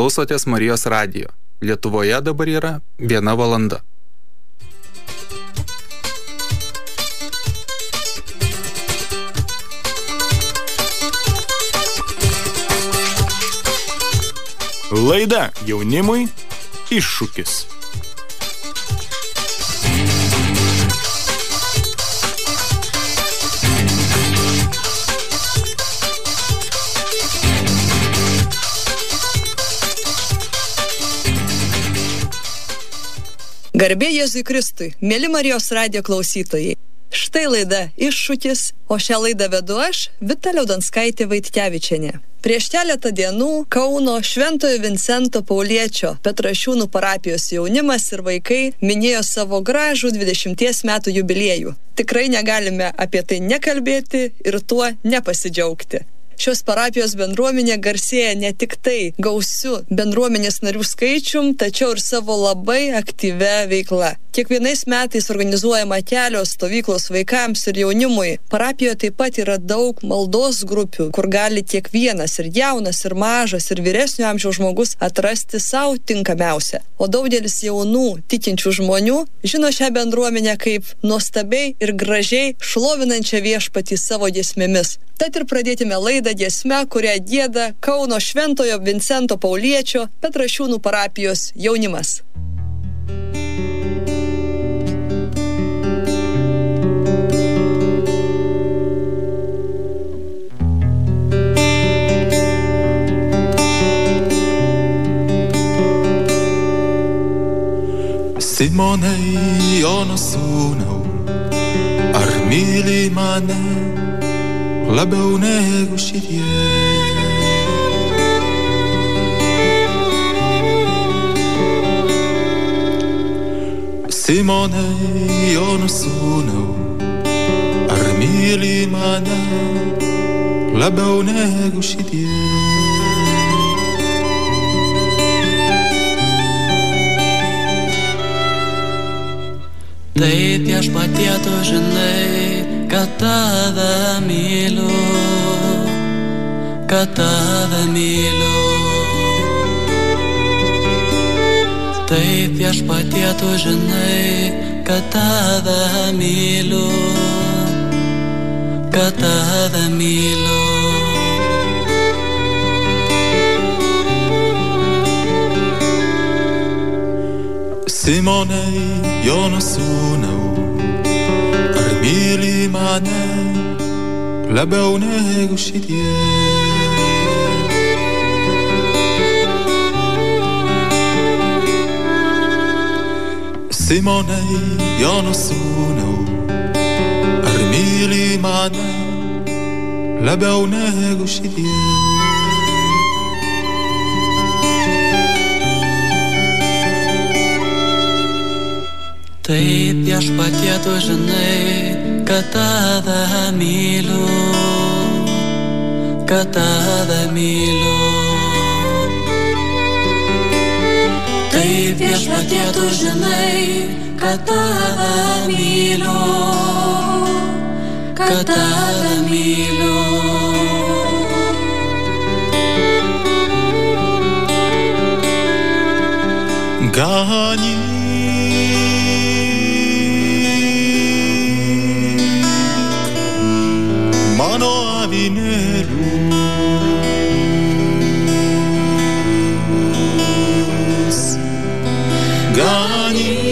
Klausotės Marijos radijo. Lietuvoje dabar yra 1 valanda. Laida jaunimui iššūkis. Garbė Jėzui Kristui, mėly Marijos radijo klausytojai. Štai laida Iššūkis, o šią laidą vedu aš, Vita Liaudanskaitė Vaitkevičienė. Prieš keletą dienų Kauno Šventojo Vincento Pauliečio Petrašiūnų parapijos jaunimas ir vaikai minėjo savo gražų 20 metų jubiliejų. Tikrai negalime apie tai nekalbėti ir tuo nepasidžiaugti. Šios parapijos bendruomenė garsėja ne tik tai gausiu bendruomenės narių skaičium, tačiau ir savo labai aktyvia veikla. Kiekvienais metais organizuojama kelios stovyklos vaikams ir jaunimui. Parapijoje taip pat yra daug maldos grupių, kur gali kiekvienas ir jaunas, ir mažas, ir vyresnio amžiaus žmogus atrasti savo tinkamiausią. O daugelis jaunų tikinčių žmonių žino šią bendruomenę kaip nuostabiai ir gražiai šlovinančią Viešpatį savo giesmėmis. Tad ir pradėkime laidą giesme, kurią gieda Kauno Šventojo Vincento Pauliečio Petrašiūnų parapijos jaunimas. Simonai, Jono sūnau, ar myli mane labiau negu šitie? Simonai, Jono sūnau, ar myli mane labiau negu šitie? Taip Viešpatie, tu žinai, kad tave myliu, kad tave myliu. Taip Viešpatie, tu žinai, kad tave myliu, kad tave myliu. Simonai, Jono sūnau, ar myli mane labiau negu šitie? Simonai, Jono sūnau, ar myli mane labiau negu šitie? Taip Viešpatie, tu žinai, kad tave myliu, kad tave myliu. Taip Viešpatie, tu žinai, kad tave myliu, kad tave myliu. Ganyk mano avinėlius, ganyk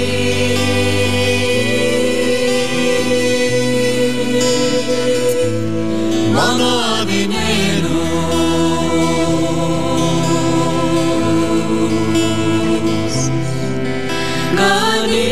mano avinėlius, ganyk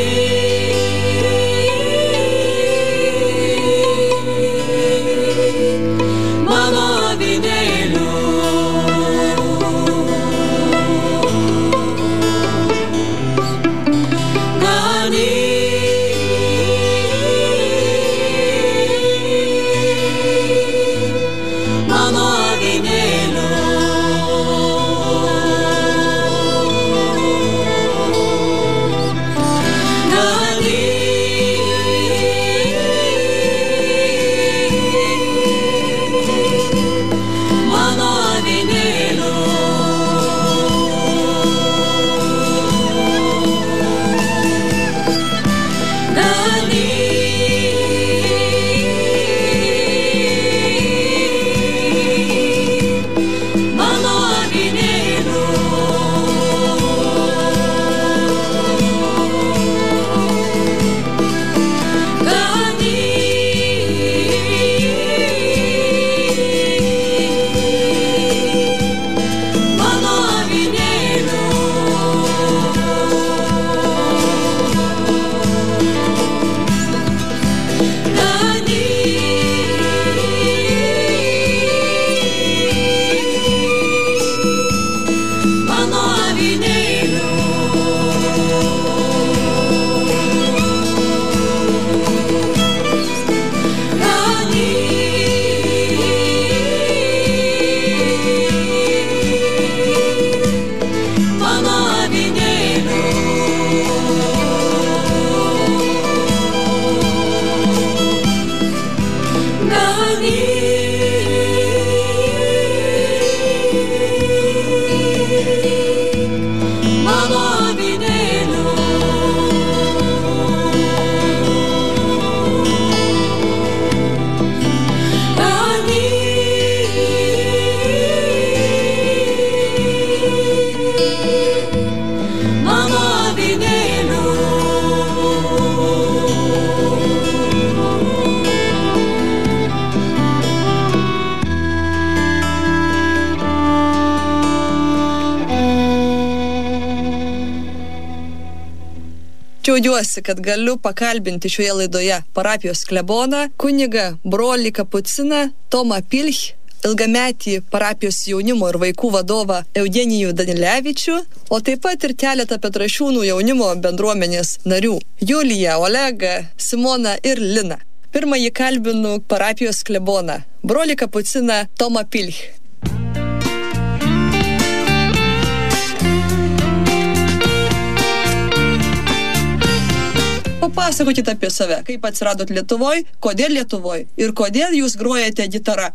Džiaugiuosi, kad galiu pakalbinti šioje laidoje parapijos kleboną, kunigą brolį kapuciną Tomą Pilch, ilgametį parapijos jaunimo ir vaikų vadovą Eugenijų Danilevičių, o taip pat ir keletą Petrašiūnų jaunimo bendruomenės narių – Juliją, Olegą, Simoną ir Liną. Pirmąjį kalbinu parapijos kleboną, brolį kapuciną Tomą Pilch. Papasakokite apie save, kaip atsiradot Lietuvoj, kodėl Lietuvoj ir kodėl jūs grojate gitarą.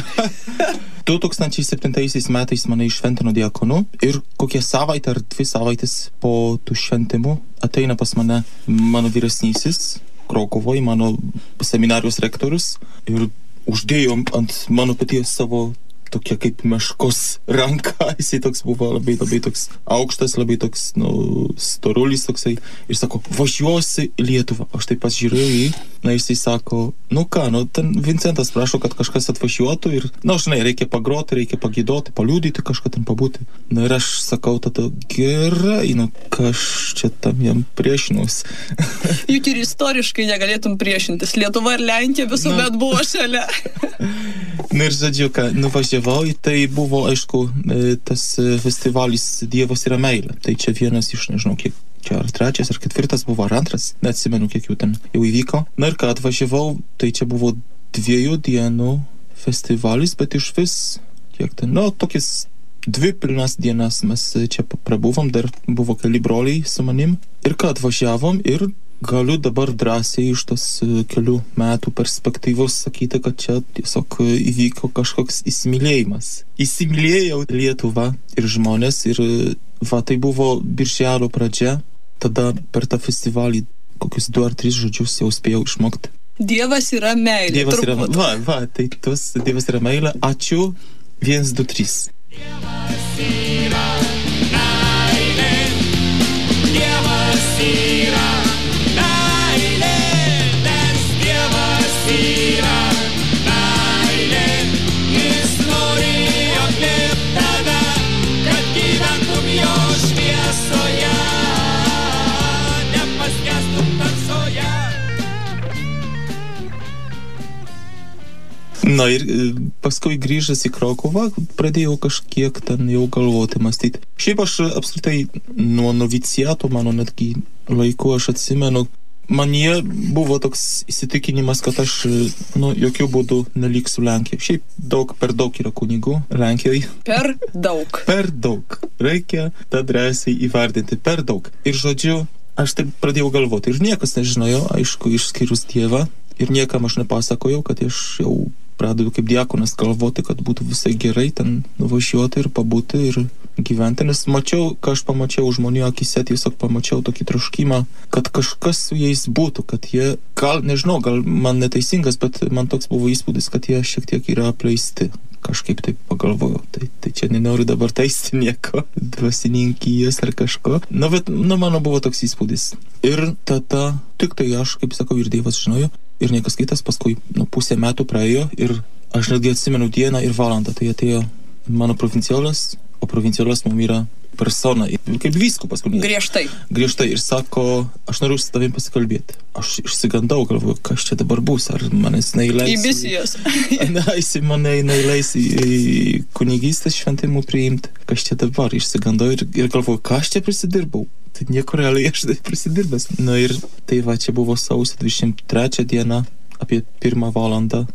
2007 metais mane iššventino diakonu ir kokią savaitę ar 2 savaitės po tų šventimų ateina pas mane mano vyresnysis Krokuvoje, mano seminarijos rektorius ir uždėjo ant mano peties savo tokia kaip meškos ranka. Jisai toks buvo labai toks aukštas, labai toks, storulis toksai. Ir sako, važiuosi į Lietuvą. Aš taip pasižiūrėjau jį, jisai sako, ten Vincentas prašo, kad kažkas atvažiuotų ir, žinai, reikia pagroti, reikia pagidoti, paliudyti, kažką ten pabūti. Ir aš sakau, tada gerai, kas čia tam jam priešinuos. Juk ir istoriškai negalėtum priešintis. Lietuva ir Lenkija visuomet buvo šalia. Ir žodžiu, nuvažiavau, tai buvo, aišku, tas festivalis Dievas yra meilė. Tai čia vienas iš, nežinau, kiek čia ar 3 ar 4 buvo, ar 2, neatsimenu, kiek jų ten jau įvyko. Ir kai atvažiavau, tai čia buvo 2 dienų festivalis, bet iš vis, kiek ten, tokias 2 pilnas dienas mes čia prabuvom, dar buvo keli broliai su manim. Ir kai atvažiavom ir galiu dabar drąsiai iš tos kelių metų perspektyvos sakyti, kad čia tiesiog įvyko kažkoks įsimylėjimas. Įsimylėjau Lietuvą ir žmonės ir tai buvo birželio pradžia. Tada per tą festivalį kokius 2 ar 3 žodžius jau spėjau išmokti. Dievas yra meilė. Dievas yra meilė. Tai tos Dievas yra meilė. Ačiū. 1, 2, 3. Dievas yra meilė. Dievas yra ir paskui grįžęs į Krokuvą, pradėjau kažkiek ten jau galvoti, mąstyti. Šiaip aš apskritai nuo noviciato, mano netgi laiku aš atsimenu, manyje buvo toks įsitikinimas, kad aš jokių būdų neliksiu Lenkijoje. Šiaip per daug yra kunigų Lenkijoje. Per daug. Reikia tą drąsiai įvardinti. Per daug. Ir žodžiu, aš taip pradėjau galvoti. Ir niekas nežinojo, aišku, išskyrus Dievą. Ir niekam aš nepasakojau, kad aš jau pradedu kaip diakonas galvoti, kad būtų visai gerai ten nuvažiuoti ir pabūti ir gyventi, nes ką aš pamačiau žmonių akise, tiesiog pamačiau tokį troškimą, kad kažkas su jais būtų, kad jie, gal man neteisingas, bet man toks buvo įspūdis, kad jie šiek tiek yra apleisti. Kažkaip taip pagalvojau, tai čia nenoriu dabar teisti nieko, dvasininkijos ar kažko. Bet mano buvo toks įspūdis. Ir tada, tik tai aš, kaip sakau, ir Dievas žinojo, ir niekas kitas, paskui 0,5 metų praėjo ir aš netgi atsimenu dieną ir valandą. Tai atėjo mano provincijolas, o provincijolas mum yra persona, kaip vyskupas. Griežtai ir sako, aš noriu su tavim pasikalbėti. Aš išsigandau, galvoju, kas čia dabar bus, ar manęs neįleis. Į misijas. Jis mane neįleis į kunigystės šventimų priimti. Kas čia dabar, išsigandau ir galvoju, ką aš čia prisidirbau. Tai nieko realiai aš tai prisidirbęs. Ir tai čia buvo sausio 23 diena, apie 1 valandą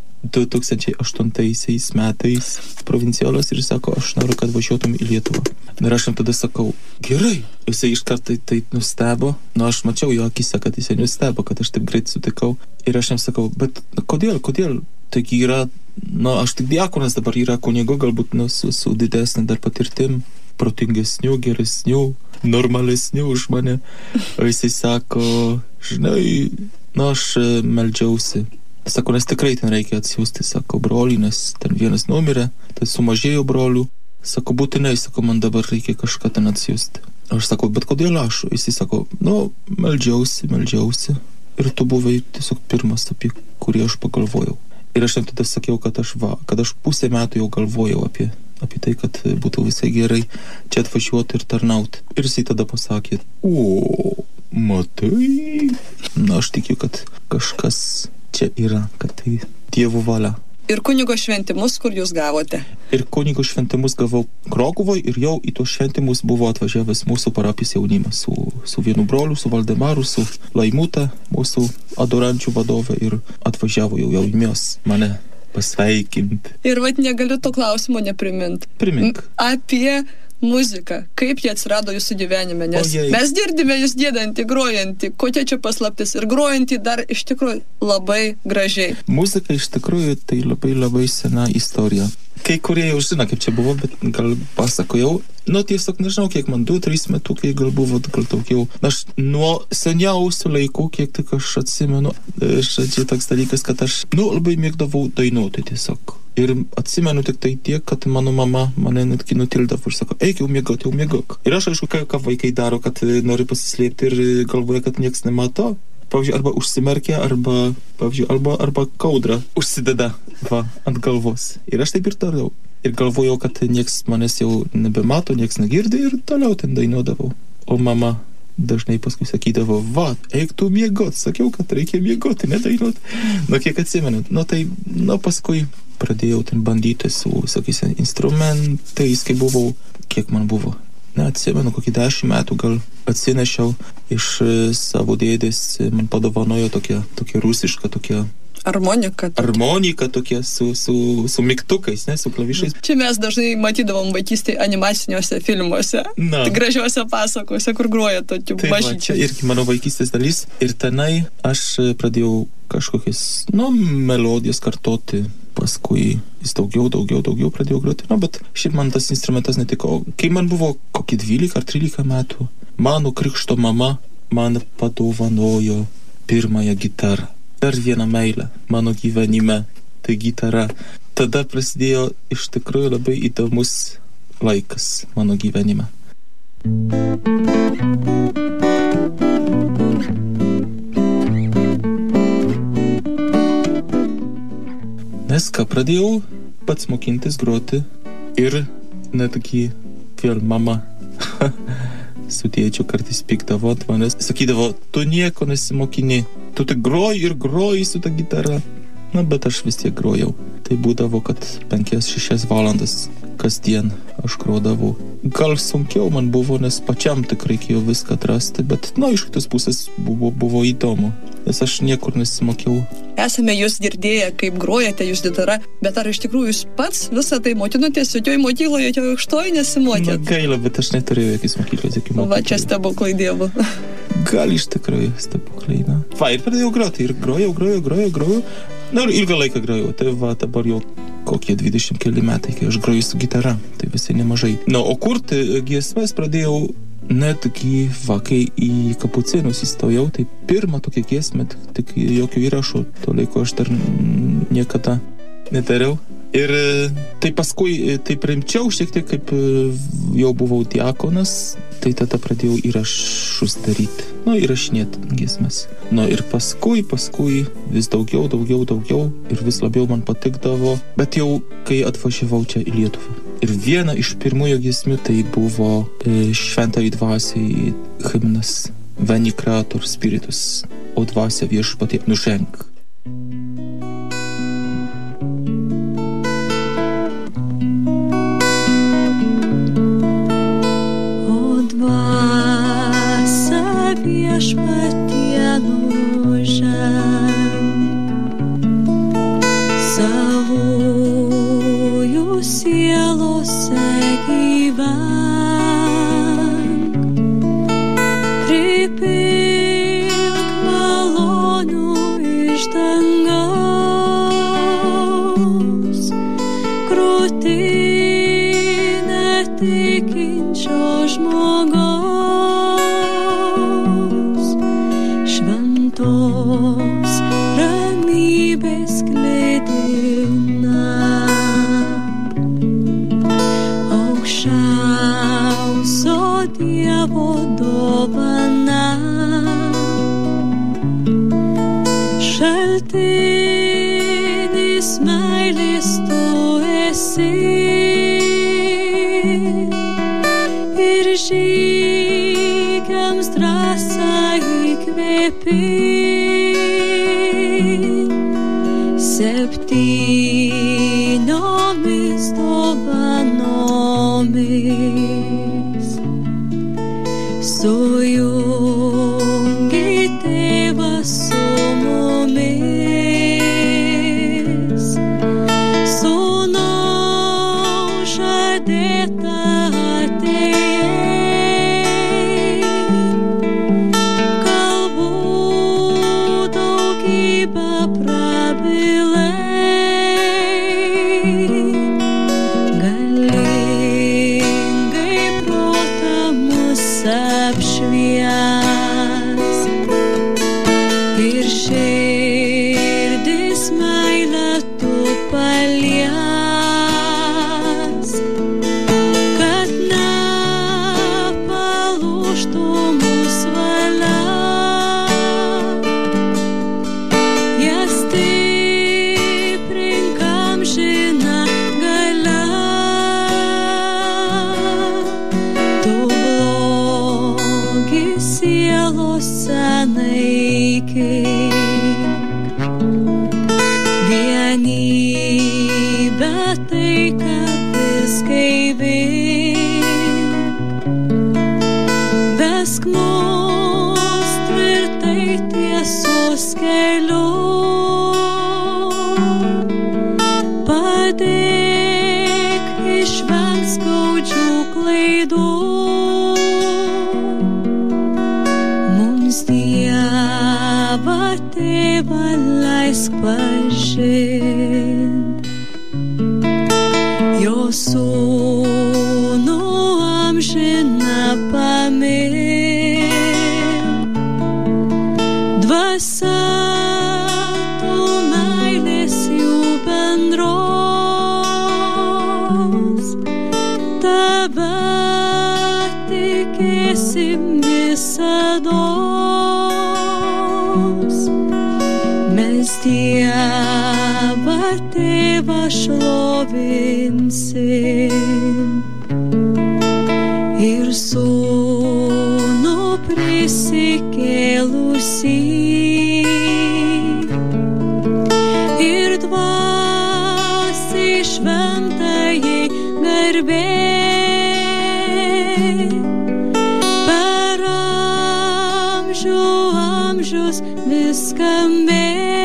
2008 metais provincijolas ir sako, aš noriu, kad važiuotum į Lietuvą. Ir aš jam tada sakau, gerai. Jisai iškart taip nustebo. Aš mačiau jo akise, kad jisai nustebo, kad aš taip greit sutikau. Ir aš jam sakau, bet kodėl? Taigi yra, aš tik diakonas dabar yra kunigo, galbūt su didesnė dar patirtim, protingesnių, geresnių, normalesnių už mane. O jisai sako, žinai, aš meldžiausi. Sako, nes tikrai ten reikia atsiųsti, sako, brolį, nes ten vienas numirė, tai sumažėjo brolių. Sako, būtinai, man dabar reikia kažką ten atsiųsti. Aš sakau, bet kodėl aš? Jisai sako, meldžiausi. Ir tu buvai tiesiog pirmas, apie kurį aš pagalvojau. Ir aš jam tada sakiau, kad aš 0,5 metų jau galvojau apie tai, kad būtų visai gerai čia atvažiuoti ir tarnauti. Ir jisai tada pasakė, Matai. Na, aš tikiu, kad kažkas čia yra, kad tai Dievo valia. Ir kunigo šventimus, kur jūs gavote? Ir kunigo šventimus gavau Krokuvoje ir jau į tuos šventimus buvo atvažiavęs mūsų parapijos jaunimas su vienu broliu, su Valdemaru, su Laimuta, mūsų adorančių vadovė ir atvažiavo jau jaunimas mane pasveikinti. Ir vat negaliu to klausimo neprimint. Primink. Apie muziką. Kaip jie atsirado jūsų gyvenime? Nes mes girdime jūs giedantį, grojantį. Kokia čia paslaptis? Ir grojantį dar iš tikrųjų labai gražiai. Muzika iš tikrųjų tai labai sena istorija. Kai kurie jau žino, kaip čia buvo, bet gal pasakojau. Nu, tiesiog nežinau, kiek man 2-3 metukai gal buvo, gal daugiau. Aš nuo seniausių laikų, kiek tik aš atsimenu, čia toks dalykas, kad aš, labai mėgdavau dainuoti tiesiog. Ir atsimenu tik tai tiek, kad mano mama mane netgi nutildavo ir sako, eik jau miegok. Ir aš aišku, ką vaikai daro, kad nori pasislėpti ir galvoja, kad nieks nemato. Pavyzdžiui, arba užsimerkia, arba kaudrą užsideda ant galvos. Ir aš taip ir dariau. Ir galvojau, kad nieks manęs jau nebemato, nieks negirdi ir toliau ten dainuodavau. O mama dažnai paskui sakydavo, eik tu miegot. Sakiau, kad reikia miegoti, nedainuot. Kiek atsimenu. Paskui pradėjau ten bandyti su, sakysim, instrumentais, kai buvau, kiek man buvo. Neatsimenu, kokį 10 metų gal atsinešiau iš savo dėdės, man padovanojo tokia rusiška, tokia Armonika tokia su mygtukais, ne, su klavišais. Čia mes dažnai matydavom vaikystėje animaciniuose filmuose, gražiuose pasakose, kur groja tokių mažyčių. Čia irgi mano vaikystės dalis. Ir tenai aš pradėjau kažkokias, melodijas kartoti. Paskui jis daugiau pradėjau groti. Bet šiaip man tas instrumentas netiko. Kai man buvo kokį 12 ar 13 metų, mano krikšto mama man padovanojo pirmąją gitarą. Dar vieną meilę mano gyvenime, tai gitara. Tada prasidėjo iš tikrųjų labai įdomus laikas mano gyvenime. Nes ką, pradėjau pats mokintis groti ir netgi vėl mama su tėčiu kartais pykdavo ant manęs. Sakydavo, tu nieko nesimokini, tu tik groji su ta gitara. Bet aš vis tiek grojau. Tai būdavo, kad 5-6 valandas kasdien aš grodavau. Gal sunkiau man buvo, nes pačiam tik reikėjo viską atrasti, bet, iš kitos pusės buvo įdomu, nes aš niekur nesimokiau. Esame jūs girdėję, kaip grojate jūs gitara, bet ar iš tikrųjų jūs pats visą tai mokinotės, jokioj mokykloje, jokioj aukštoj nesimokėt? Gaila, bet aš neturėjau jokios mokyklos. Čia stebuklai Dievo. Gal iš tikrųjų stebuklai, ir pradėjau groti, ir grojau. Ilgą laiką grojau, tai dabar jau kokie 20 keli metai, kai aš groju su gitara, tai visai nemažai. O kurti giesmes pradėjau netgi kai į kapucinus įstojau, tai pirmą tokią giesmę, tik jokių įrašų, to laiko aš dar niekada nedariau. Ir tai paskui taip rimčiau šiek tiek, kaip jau buvau diakonas, tai tada pradėjau įrašus daryti, įrašinėti giesmes. Ir paskui vis daugiau ir vis labiau man patikdavo, bet jau kai atvažiavau čia į Lietuvą. Ir viena iš pirmųjų giesmių tai buvo šventai dvasiai himnas Veni Creator Spiritus, o dvasia viešpatie nuženk. Viešpatie nuženk, savųjų sielose gyvenk, pripilk malonių iš dangaus, krūtinę tikinčio žmogaus. Šventos ramybės skleidina, aukščiausio Dievo dovana, šaltinis meilės tu esi ir žygiams drąsa Septyniomis dovanomis sujungi Tėvas su mumis, Sūnau žadėta atėjai, kalbų daugybę prabilai, galingai protą mus apšvies ir širdis meilę tu palies, kad nepalūžtų mūsų valia, jas stiprink amžina galia. Tu blogį sielose naikink, vienybę taiką vis gaivink, vesk mus tvirtai tiesos keliu, padėk išvengt skaudžių klaidų, mums Dievą Tėvą leisk pažint, jo Sūnų amžiną pamilk, dvasia tu meilės jų bendros, tave tikėsim visados, mes Dievą Tėvą šlovinsim ir Sūnų prisikėlusį ir Dvasiai šventajai garbė per amžių amžius vis skambės.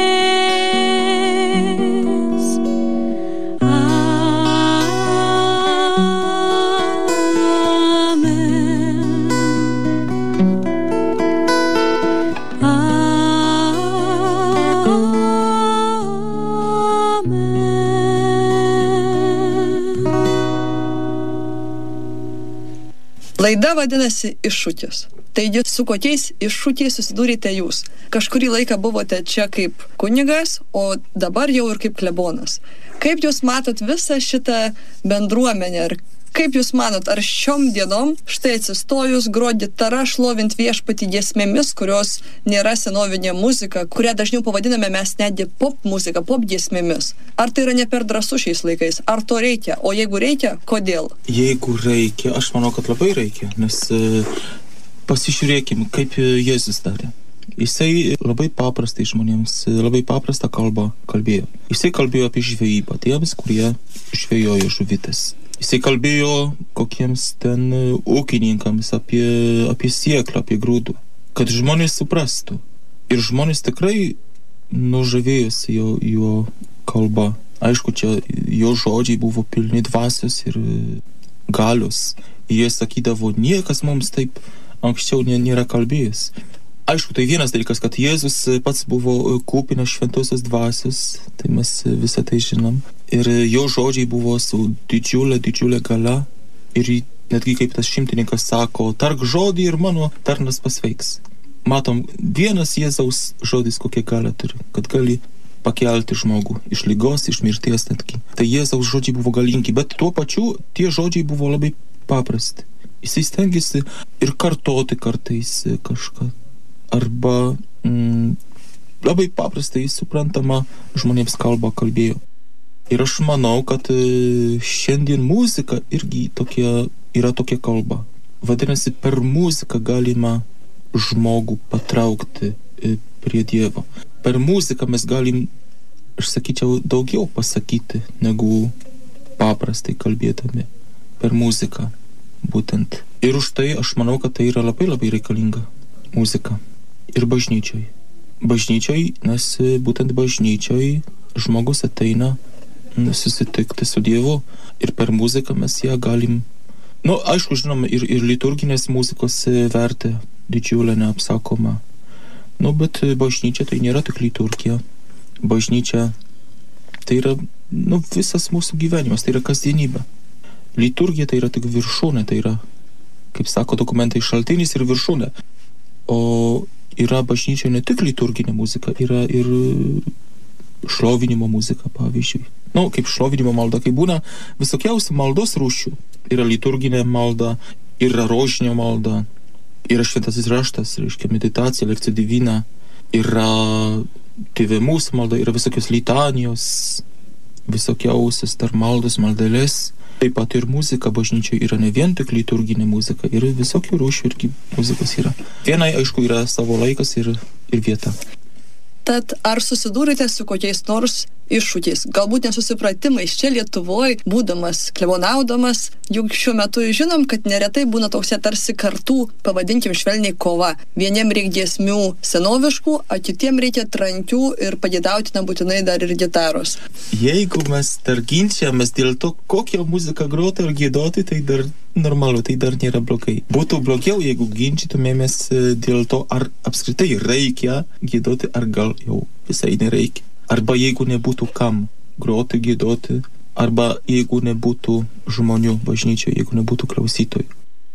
Laida vadinasi Iššūkis. Taigi, su kokiais iššūkiais susidūrėte jūs? Kažkurį laiką buvote čia kaip kunigas, o dabar jau ir kaip klebonas. Kaip jūs matot visą šitą bendruomenę? Ir kaip jūs manot, ar šiom dienom štai atsistojus grot gitara, šlovint Viešpatį giesmėmis, kurios nėra senovinė muzika, kurią dažniau pavadiname mes netgi pop muzika, pop giesmėmis? Ar tai yra ne per drąsu šiais laikais? Ar to reikia? O jeigu reikia, kodėl? Jeigu reikia, aš manau, kad labai reikia, nes pasižiūrėkim, kaip Jėzus darė. Jisai labai paprastai žmonėms, labai paprastą kalbą kalbėjo. Jisai kalbėjo apie žvejybą tiems, kurie žvejojo žuvytes. Jisai kalbėjo kokiems ten ūkininkams apie sėklą, apie grūdų, kad žmonės suprastų. Ir žmonės tikrai nužavėjosi jo kalba. Aišku, čia jo žodžiai buvo pilni dvasios ir galios. Jie sakydavo, niekas mums taip anksčiau nėra kalbėjęs. Aišku, tai vienas dalykas, kad Jėzus pats buvo kupinas šventosios dvasios, tai mes visą tai žinom. Ir jo žodžiai buvo su didžiulė galia. Ir netgi kaip tas šimtininkas sako, tark žodį ir mano tarnas pasveiks. Matom, vienas Jėzaus žodis kokia galia turi, kad gali pakelti žmogų iš ligos, iš mirties netgi. Tai Jėzaus žodžiai buvo galingi, bet tuo pačiu tie žodžiai buvo labai paprasti. Jisai stengiasi ir kartoti kartais kažką. Arba labai paprastai suprantama žmonėms kalbą kalbėjo. Ir aš manau, kad šiandien muzika irgi yra tokia kalba. Vadinasi, per muziką galima žmogų patraukti prie Dievo. Per muziką mes galim, aš sakyčiau, daugiau pasakyti, negu paprastai kalbėdami. Per muziką, būtent. Ir už tai aš manau, kad tai yra labai labai reikalinga muzika. Ir bažnyčioj. Bažnyčioj, nes būtent bažnyčioj žmogus ateina susitikti su Dievu ir per muziką mes ją galim. Aišku, žinom, ir liturginės muzikos vertė didžiulė, neapsakoma. Bet bažnyčia tai nėra tik liturgija. Bažnyčia tai yra, visas mūsų gyvenimas, tai yra kasdienybė. Liturgija tai yra tik viršūnė, tai yra, kaip sako dokumentai, šaltinis ir viršūnė. O yra bažnyčia ne tik liturginė muzika, yra ir šlovinimo muzika, pavyzdžiui. Kaip šlovinimo malda, kai būna visokiausių maldos rūšių. Yra liturginė malda, yra rožinio malda, yra šventasis raštas, reiškia meditacija, lekcija divina, yra Tėve mūsų malda, yra visokios litanijos, visokiausios tarp maldos, maldelės. Taip pat ir muzika bažnyčioje yra ne vien tik liturginė muzika, ir visokių rūšių irgi muzikos yra. Vienai, aišku, yra savo laikas ir vieta. Tad ar susidūrėte su kokiais nors iššūkiais, galbūt nesusipratimais čia Lietuvoje, būdamas, klebonaudamas, juk šiuo metu žinom, kad neretai būna toksai tarsi kartų, pavadinkim švelniai, kova. Vieniem reikia giesmių senoviškų, o kitiem reikia trankių ir pagėdautina būtinai dar ir gitaros. Jeigu mes dar ginčiamės dėl to, kokią muziką groti ar giedoti, tai dar normalu, tai dar nėra blogai. Būtų blogiau, jeigu ginčytumėmės dėl to, ar apskritai reikia giedoti, ar gal jau visai nereikia. Arba jeigu nebūtų kam groti, giedoti, arba jeigu nebūtų žmonių bažnyčioje, jeigu nebūtų klausytojų.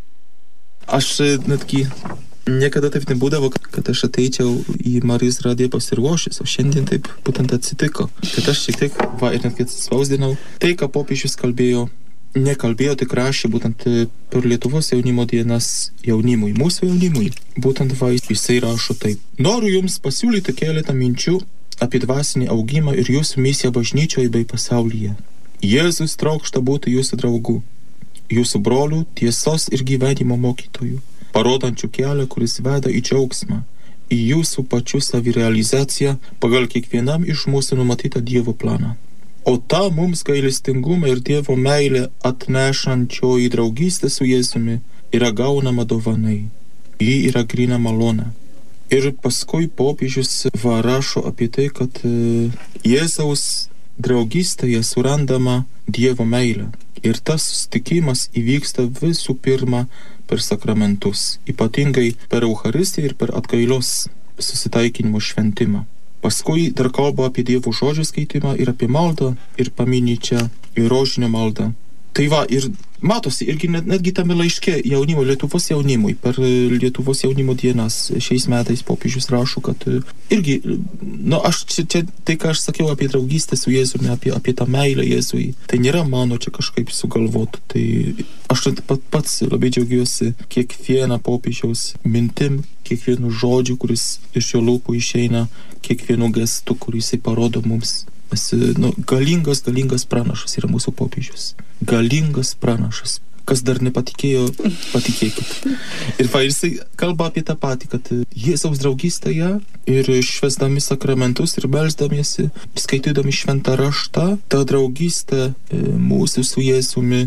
Aš netgi niekada taip nebūdavo, kad aš ateičiau į Marijos radiją pasiruošęs, o šiandien taip būtent atsitiko, kad aš šiek tiek, ir netgi atsispausdinau tai, ką popiežius kalbėjo, nekalbėjo, tik rašė būtent per Lietuvos jaunimo dienas jaunimui, mūsų jaunimui. Būtent jisai rašo taip. Noriu jums pasiūlyti keletą minčių apie dvasinį augimą ir jūsų misiją bažnyčioje bei pasaulyje. Jėzus trokšta būti jūsų draugų, jūsų brolių, tiesos ir gyvenimo mokytojų, parodančių kelią, kuris veda į džiaugsmą, į jūsų pačių savirealizaciją pagal kiekvienam iš mūsų numatytą Dievo planą. O ta mums gailestingumą ir Dievo meilę atnešančioji draugystė su Jėzumi yra gaunama dovanai. Ji yra grina malonė. Ir paskui popiežius rašo apie tai, kad Jėzaus draugystėje surandama Dievo meilė. Ir tas susitikimas įvyksta visų pirma per sakramentus, ypatingai per Eucharistiją ir per atgailos susitaikinimo šventimą. Paskui dar kalba apie Dievo žodžio skaitimą ir apie maldą ir paminė čia ir rožinio maldą. Tai ir matosi, irgi netgi tame laiške jaunimo, Lietuvos jaunimui, per Lietuvos jaunimo dienas šiais metais popiežius rašo, kad irgi, aš čia tai, ką aš sakiau apie draugystę su Jėzumi, apie tą meilę Jėzui, tai nėra mano čia kažkaip sugalvot. Tai aš pats labai džiaugiuosi kiekvieną popiežiaus mintim, kiekvienu žodžiu, kuris iš jo lūpų išeina, kiekvienu gestu, kurį jisai parodo mums. Galingas pranašas yra mūsų popiežius. Galingas pranašas. Kas dar nepatikėjo, patikėkit. Ir jisai kalba apie tą patį, kad Jėzaus draugystėje ir švęsdami sakramentus ir melsdamiesi, skaitydami šventą raštą, ta draugystė mūsų su Jėzumi,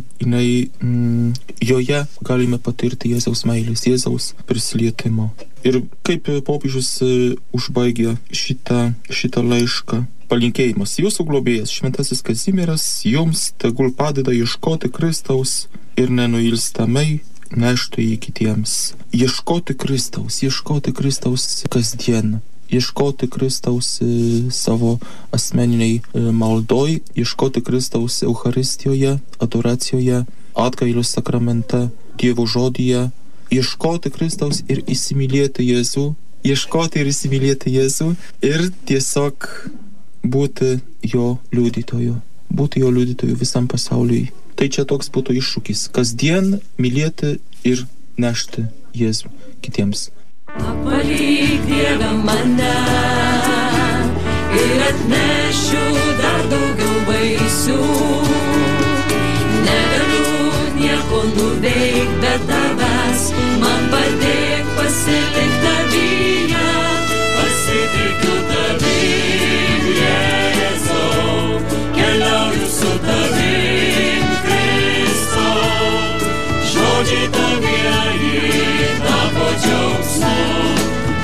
joje galime patirti Jėzaus meilės, Jėzaus prisilietimo. Ir kaip popiežius užbaigė šitą laišką, palinkėjimas. Jūsų globėjas, šventasis Kazimieras, jums tegul padeda ieškoti Kristaus ir nenuilstamai nešti jį kitiems. Ieškoti Kristaus kasdien. Ieškoti Kristaus savo asmeniniai maldoj, ieškoti Kristaus Eucharistijoje, adoracijoje, atgailos sakramente, Dievo žodyje, ieškoti Kristaus ir įsimylėti Jėzų, ir tiesiog būti jo liudytoju visam pasauliui. Tai čia toks būtų iššūkis. Kasdien mylėti ir nešti Jėzų kitiems. Apvalyk Dieve mane ir atnešiu dar daugiau vaisių. Negaliu nieko nuveik, bet tavęs man padėk pasilik tavyje,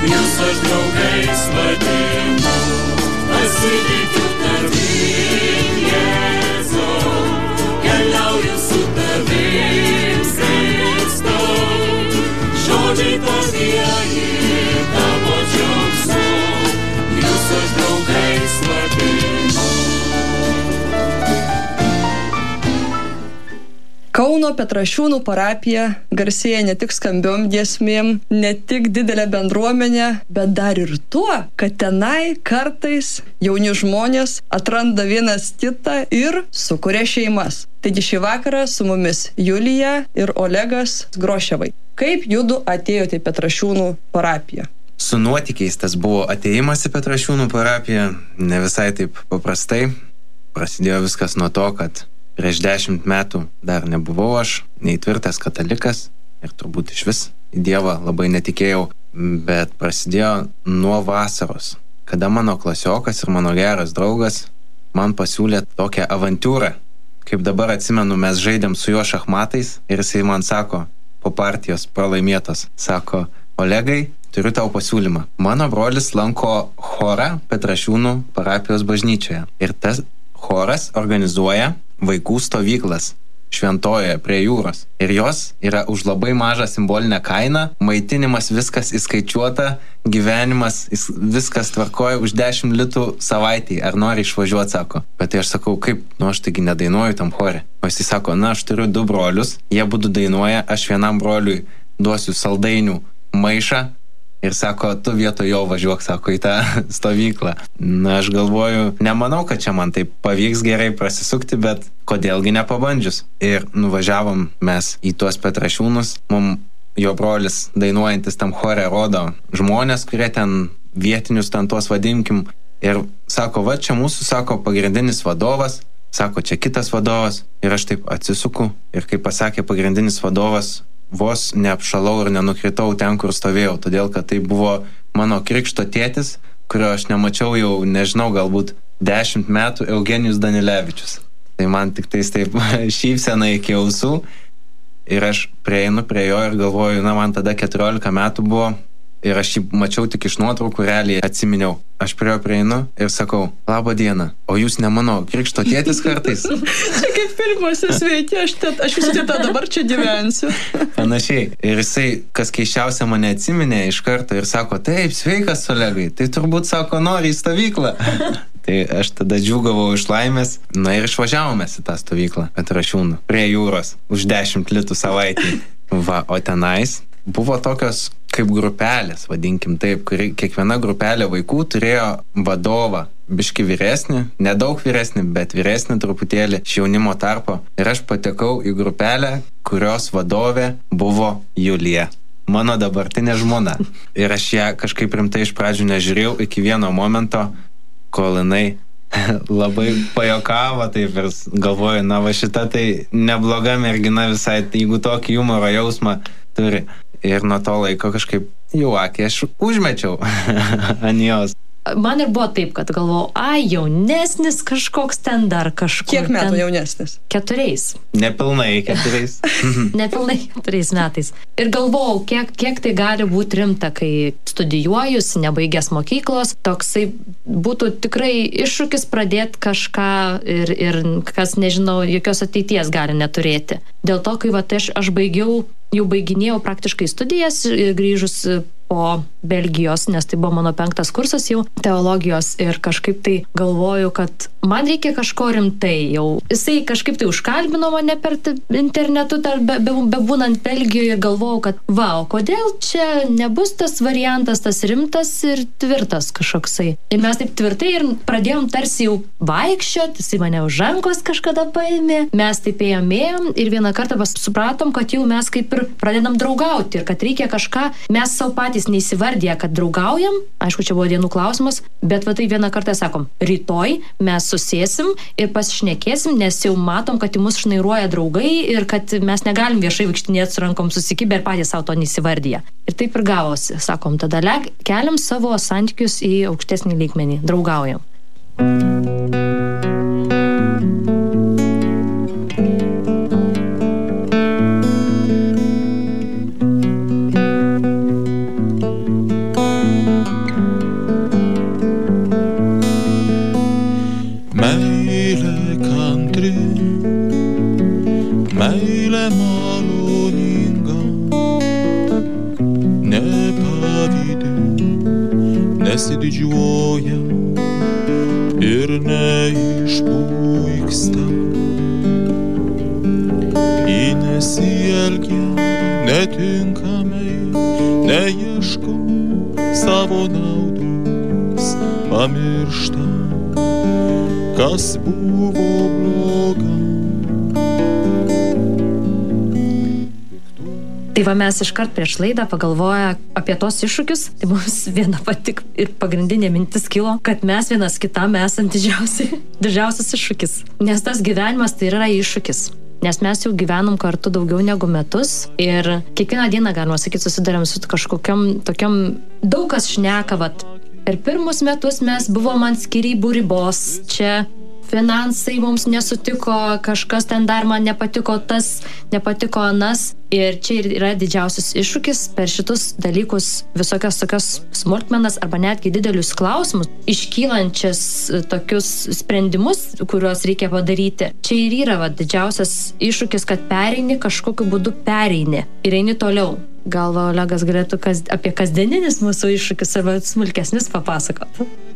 Jūs aš draugais vadinu, pasitikiu tavim, Jėzau, keliauju su tavim, Kristau, žodžiai tavieji, tavo džiaugsmu, jūs aš draugais vadinu. Kauno Petrašiūnų parapija garsėja ne tik skambiom giesmėm, ne tik didelė bendruomenė, bet dar ir tuo, kad tenai kartais jauni žmonės atranda vienas kitą ir sukuria šeimas. Taigi šį vakarą su mumis Julija ir Olegas Groševai. Kaip judu atėjote į Petrašiūnų parapiją? Su nuotykiais tas buvo atėjimas į Petrašiūnų parapiją, ne visai taip paprastai. Prasidėjo viskas nuo to, kad prieš 10 metų dar nebuvau aš nei tvirtas katalikas ir turbūt iš vis į Dievą labai netikėjau, bet prasidėjo nuo vasaros, kada mano klasiokas ir mano geras draugas man pasiūlė tokią avantūrą. Kaip dabar atsimenu, mes žaidėm su juo šachmatais ir jisai man sako, po partijos pralaimėtos, sako, Olegai, turiu tau pasiūlymą. Mano brolis lanko chorą Petrašiūnų parapijos bažnyčioje ir tas choras organizuoja vaikų stovyklas Šventojoje prie jūros. Ir jos yra už labai mažą simbolinę kainą, maitinimas viskas įskaičiuota, gyvenimas viskas tvarkoja už 10 litų savaitį. Ar nori išvažiuoti, sako. Bet tai aš sakau, kaip, aš taigi nedainuoju tam chore. O jis sako, aš turiu 2 brolius, jie būdu dainuoja, aš vienam broliui duosiu saldainių maišą. Ir sako, tu vietoj jo važiuok, sako, į tą stovyklą. Aš galvoju, nemanau, kad čia man taip pavyks gerai prasisukti, bet kodėlgi nepabandžius. Ir nuvažiavom mes į tuos Petrašiūnus. Mums jo brolis dainuojantis tam chore rodo žmonės, kurie ten vietinius ten tuos vadinkim. Ir sako, va čia mūsų, sako, pagrindinis vadovas. Sako, čia kitas vadovas. Ir aš taip atsisuku. Ir kaip pasakė pagrindinis vadovas, vos neapšalau ir nenukritau ten, kur stovėjau, todėl, kad tai buvo mano krikšto tėtis, kurio aš nemačiau jau, nežinau, galbūt 10 metų, Eugenijus Danilevičius. Tai man tik tais taip šypsena iki ausų ir aš prieinu prie jo ir galvoju, man tada 14 metų buvo ir aš jį mačiau tik iš nuotraukų, realiai atsiminiau. Aš prie jo prieinu ir sakau, labą dieną, o jūs ne mano krikšto tėtis kartais? Čia kaip filmuose, sveiki, aš jūsų tėta dabar čia gyvensiu. Panašiai. Ir jisai, kas keisčiausia, mane atsiminė iš karto ir sako, taip, sveikas, Olegai, tai turbūt, sako, nori į stovyklą. Tai aš tada džiūgavau iš laimės, ir išvažiavomės į tą stovyklą Petrašiūnų, prie jūros, už 10 litų savaitį. Va, o tenais buvo tokios kaip grupelės, vadinkim taip, kuri kiekviena grupelė vaikų turėjo vadovą, biški vyresnį, nedaug vyresnį, bet vyresnį truputėlį iš jaunimo tarpo. Ir aš patekau į grupelę, kurios vadovė buvo Julija, mano dabartinė žmona. Ir aš ją kažkaip rimtai iš pradžių nežiūrėjau iki vieno momento, kol jinai labai pajokavo, taip ir galvoju, va šita tai nebloga mergina visai, jeigu tokį humoro jausmą turi. Ir nuo to laiko kažkaip jau akį aš užmečiau ant jos. Man ir buvo taip, kad galvojau, jaunesnis kažkoks ten dar kažkur. Kiek metų jaunesnis? 4. Nepilnai 4. Nepilnai 4 metais. Ir galvojau, kiek tai gali būti rimta, kai studijuojus, nebaigęs mokyklos, toksai būtų tikrai iššūkis pradėti kažką ir kas, nežinau, jokios ateities gali neturėti. Dėl to, kai aš jau baiginėjau praktiškai studijas ir grįžus po Belgijos, nes tai buvo mano 5. kursas jau teologijos ir kažkaip tai galvoju, kad man reikia kažko rimtai jau. Jisai kažkaip tai užkalbino mane per internetu, bebūnant Belgijoje ir galvojau, kad o kodėl čia nebus tas variantas, tas rimtas ir tvirtas kažkoksai. Ir mes taip tvirtai ir pradėjom tarsi jau vaikščioti, jisai mane už rankos kažkada paėmė, mes taip ėjom ir vieną kartą supratom, kad jau mes kaip ir pradedam draugauti ir kad reikia kažką, mes savo patys neįsivardė, kad draugaujam, aišku, čia buvo dienų klausimas, bet tai vieną kartą sakom, rytoj mes susėsim ir pasišnekėsim, nes jau matom, kad į mus šnairuoja draugai ir kad mes negalim viešai vaikštinėti su rankom susikibę ir patys savo to neįsivardė. Ir taip ir gavosi, sakom, tada keliam savo santykius į aukštesnį lygmenį, draugaujam. nesididžiuoja ir neišpuiksta. Ji nesielgia netinkamai, neieško savo naudos, pamiršta, kas buvo bloga. Tai va mes iškart prieš laidą pagalvoję apie tos iššūkius, tai mums viena patik ir pagrindinė mintis kilo, kad mes vienas kitam esam didžiausias iššūkis. Nes tas gyvenimas tai yra iššūkis. Nes mes jau gyvenom kartu daugiau negu metus ir kiekvieną dieną, galima sakyti, susidarėm su kažkokiam tokiam, daug kas šneka, vat. Per pirmus metus mes buvom ant skyrybų ribos, čia finansai mums nesutiko, kažkas ten dar man nepatiko tas, nepatiko anas. Ir čia yra didžiausias iššūkis per šitus dalykus, visokias tokias smulkmenas arba netgi didelius klausimus, iškylančias tokius sprendimus, kuriuos reikia padaryti. Čia ir yra didžiausias iššūkis, kad pereini, kažkokiu būdu pereini ir eini toliau. Gal Olegas galėtų apie kasdieninis mūsų iššūkis arba smulkesnis papasakot?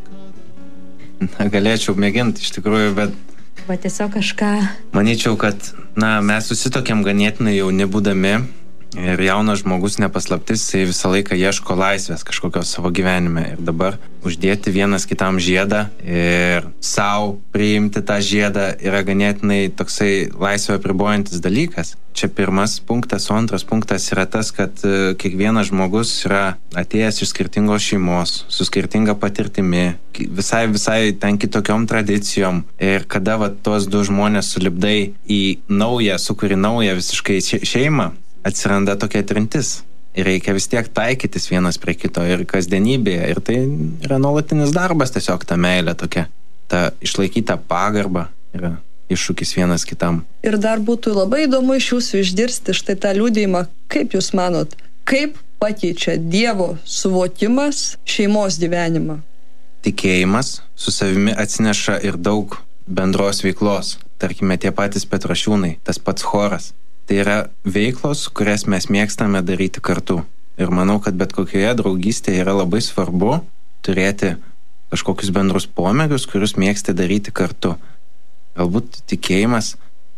Galėčiau mėginti iš tikrųjų, bet... Va tiesiog kažką... Manyčiau, kad mes susitokiam ganėtinai jauni būdami ir jaunas žmogus nepaslaptis, jis visą laiką ieško laisvės kažkokios savo gyvenime. Ir dabar uždėti vienas kitam žiedą ir savo priimti tą žiedą yra ganėtinai toksai laisvę apribojantis dalykas. Čia pirmas punktas, o antras punktas yra tas, kad kiekvienas žmogus yra atėjęs iš skirtingos šeimos, su skirtinga patirtimi, visai ten kitokiom tradicijom. Ir kada tos du žmonės sulipdai į naują, sukuri naują visiškai šeimą, atsiranda tokia trintis. Ir reikia vis tiek taikytis vienas prie kito ir kasdienybėje. Ir tai yra nuolatinis darbas, tiesiog ta meilė tokia. Ta išlaikyta pagarba yra iššūkis vienas kitam. Ir dar būtų labai įdomu iš jūsų išgirsti štai tą liudijimą. Kaip jūs manot, kaip pakeičia Dievo suvokimas šeimos gyvenimą? Tikėjimas su savimi atsineša ir daug bendros veiklos. Tarkime, tie patys Petrašiūnai, tas pats choras. Tai yra veiklos, kurias mes mėgstame daryti kartu. Ir manau, kad bet kokioje draugystėje yra labai svarbu turėti kažkokius bendrus pomėgius, kurius mėgsti daryti kartu. Galbūt tikėjimas,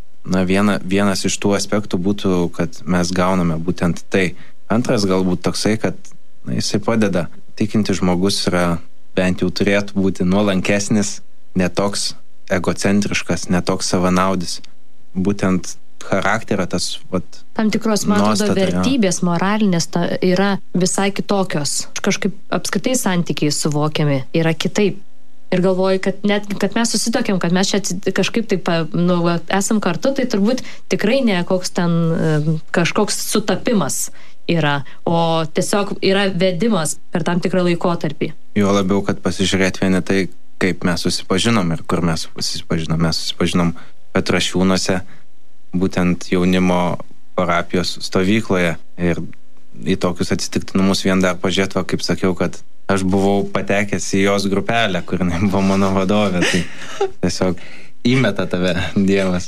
vienas iš tų aspektų būtų, kad mes gauname būtent tai. Antras galbūt toksai, kad jisai padeda. Tikinti žmogus yra, bent jau turėtų būti nuolankesnis, netoks egocentriškas, netoks savanaudis. Būtent charakterio tas tam tikros, man atrodo, vertybės, moralinės yra visai kitokios. Kažkaip apskritai santykiai suvokiami yra kitaip. Ir galvoju, kad mes susitokiam, kad mes čia kažkaip taip, esam kartu, tai turbūt tikrai ne kažkoks sutapimas yra, o tiesiog yra vedimas per tam tikrą laikotarpį. Jo labiau, kad pasižiūrėt vieni tai, kaip mes susipažinom ir kur mes susipažinom. Mes susipažinom Petrašiūnuose, būtent jaunimo parapijos stovykloje. Ir į tokius atsitiktinumus vien dar pažiūrėt, kaip sakiau, kad aš buvau patekęs į jos grupelę, kur jinai buvo mano vadovė. Tai tiesiog įmeta tave Dievas.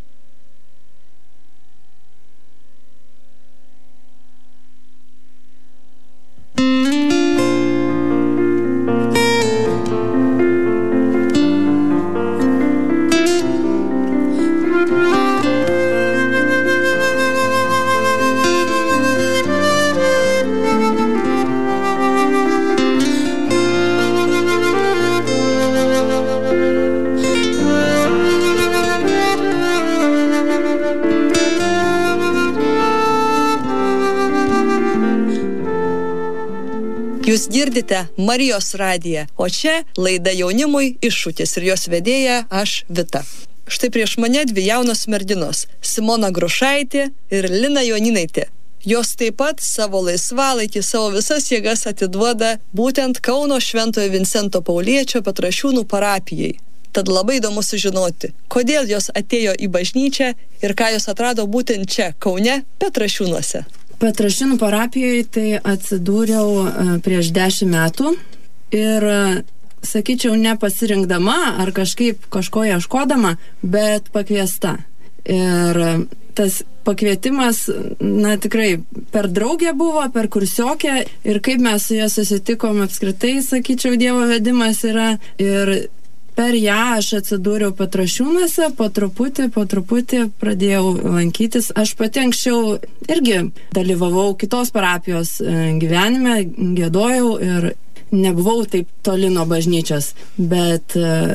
Jūs girdite Marijos radiją, o čia laida jaunimui iššūkis ir jos vedėja aš Vita. Štai prieš mane dvi jaunos merginos – Simona Grušaitė ir Lina Joninaitė. Jos taip pat savo laisvalaikį, savo visas jėgas atiduoda būtent Kauno Šventojo Vincento Pauliečio Petrašiūnų parapijai. Tad labai įdomu sužinoti, kodėl jos atėjo į bažnyčią ir ką jos atrado būtent čia, Kaune, Petrašiūnuose. Petrašiūnų parapijoje tai atsidūriau prieš 10 metų ir, sakyčiau, nepasirinkdama ar kažkaip kažko ieškodama, bet pakviesta. Ir tas pakvietimas, na tikrai, per draugę buvo, per kursiokę ir kaip mes su ja susitikom apskritai, sakyčiau, Dievo vedimas yra. Ir per ją aš atsidūriau Petrašiūnuose, po truputį pradėjau lankytis. Aš pati anksčiau irgi dalyvavau kitos parapijos gyvenime, giedojau ir nebuvau taip toli nuo bažnyčios, bet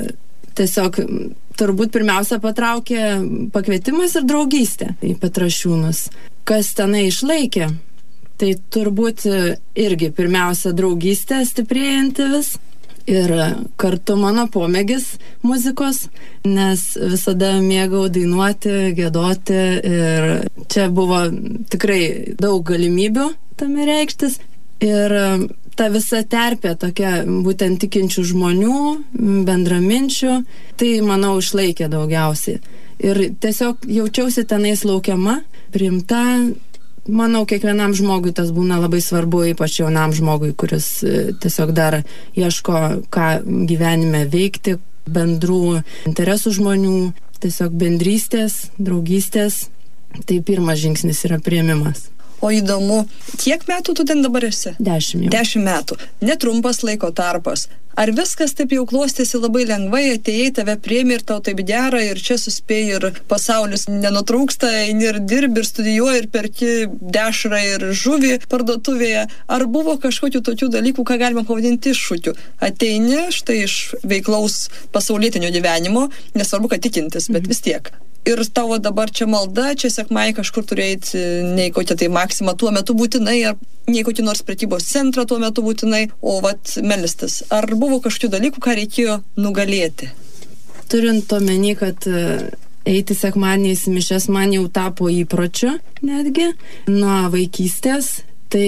tiesiog turbūt pirmiausia patraukė pakvietimas ir draugystė į Petrašiūnus. Kas tenai išlaikė? Tai turbūt irgi pirmiausia draugystė stiprėjanti vis. Ir kartu mano pomėgis muzikos, nes visada mėgau dainuoti, giedoti ir čia buvo tikrai daug galimybių tame reikštis. Ir ta visa terpė tokia būtent tikinčių žmonių, bendraminčių, tai manau išlaikė daugiausiai. Ir tiesiog jaučiausi tenais laukiama, priimta. Manau, kiekvienam žmogui tas būna labai svarbu, ypač jaunam žmogui, kuris tiesiog dar ieško, ką gyvenime veikti, bendrų interesų žmonių, tiesiog bendrystės, draugystės. Tai pirmas žingsnis yra priėmimas. O įdomu, kiek metų tu ten dabar esi? 10 jau. 10 metų. Netrumpas laiko tarpas. Ar viskas taip jau klostėsi labai lengvai, atėjai, tave priėmė ir tau taip gera ir čia suspėjai ir pasaulis nenutrūksta, eini ir dirbi ir studijuoji ir perki dešrą ir žuvį parduotuvėje? Ar buvo kažkokių tokių dalykų, ką galima pavadinti iššūkių? Ateini štai iš veiklaus pasaulietinio gyvenimo, nesvarbu, kad tikintis, bet vis tiek. Ir tavo dabar čia malda, čia sekmadienį kažkur turėti nei kokią tai maksimą tuo metu būtinai, ar nei kokį nors prekybos centrą tuo metu būtinai, o vat melstis. Ar buvo kažkokių dalykų, ką reikėjo nugalėti? Turint omeny, kad eiti sekmadieniais į mišias man jau tapo įpročiu netgi nuo vaikystės, tai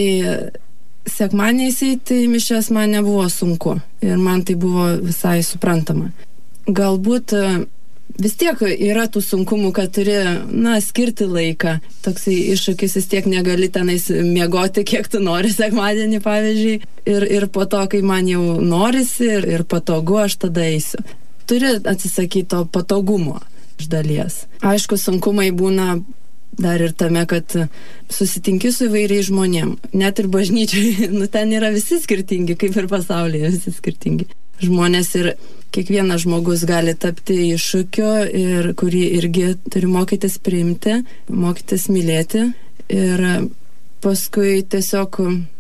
sekmadieniais eiti į mišias man nebuvo sunku ir man tai buvo visai suprantama. Galbūt vis tiek yra tų sunkumų, kad turi, skirti laiką. Toksai iššūkis, vis tiek negali tenais miegoti, kiek tu nori sekmadienį, pavyzdžiui. Ir po to, kai man jau norisi ir patogu, aš tada eisiu. Turi atsisakyti to patogumo iš dalies. Aišku, sunkumai būna dar ir tame, kad susitinki su įvairiais žmonėm. Net ir bažnyčiai, ten yra visi skirtingi, kaip ir pasaulyje, visi skirtingi žmonės ir kiekvienas žmogus gali tapti iššūkiu ir kurį irgi turi mokytis priimti, mokytis mylėti ir paskui tiesiog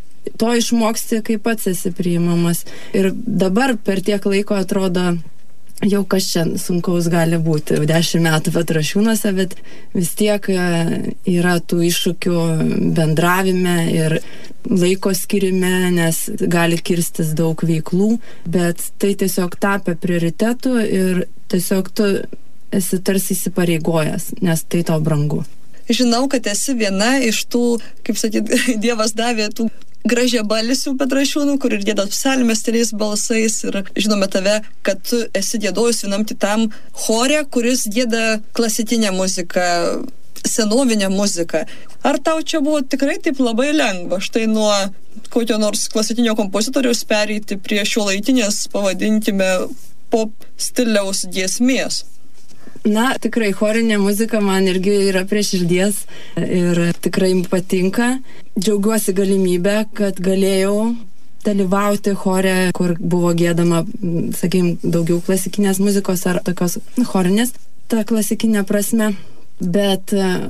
to išmoksti, kai pats esi priimamas. Ir dabar per tiek laiko atrodo, jau kas čia sunkaus gali būti. 10 metų Petrašiūnuose, bet vis tiek yra tų iššūkių bendravime ir laiko skirime, nes gali kirstis daug veiklų, bet tai tiesiog tapė prioritetu ir tiesiog tu esi tarsi įsipareigojęs, nes tai tau brangu. Žinau, kad esi viena iš tų, kaip sakyt, Dievas davė tų gražiabalsių Petrašiūnų, kur ir gieda psalmes keliais balsais ir žinome tave, kad tu esi giedojus vienam kitam chore, kuris gieda klasikinę muziką, senovinę muziką. Ar tau čia buvo tikrai taip labai lengva, štai nuo kokio nors klasikinio kompozitoriaus pereiti prie šiuolaikinės, pavadinkime, pop stiliaus giesmės? Tikrai chorinė muzika man irgi yra prie širdies ir tikrai patinka. Džiaugiuosi galimybę, kad galėjau dalyvauti chore, kur buvo giedama, sakykime, daugiau klasikinės muzikos ar tokios chorinės, ta klasikinė prasme. Bet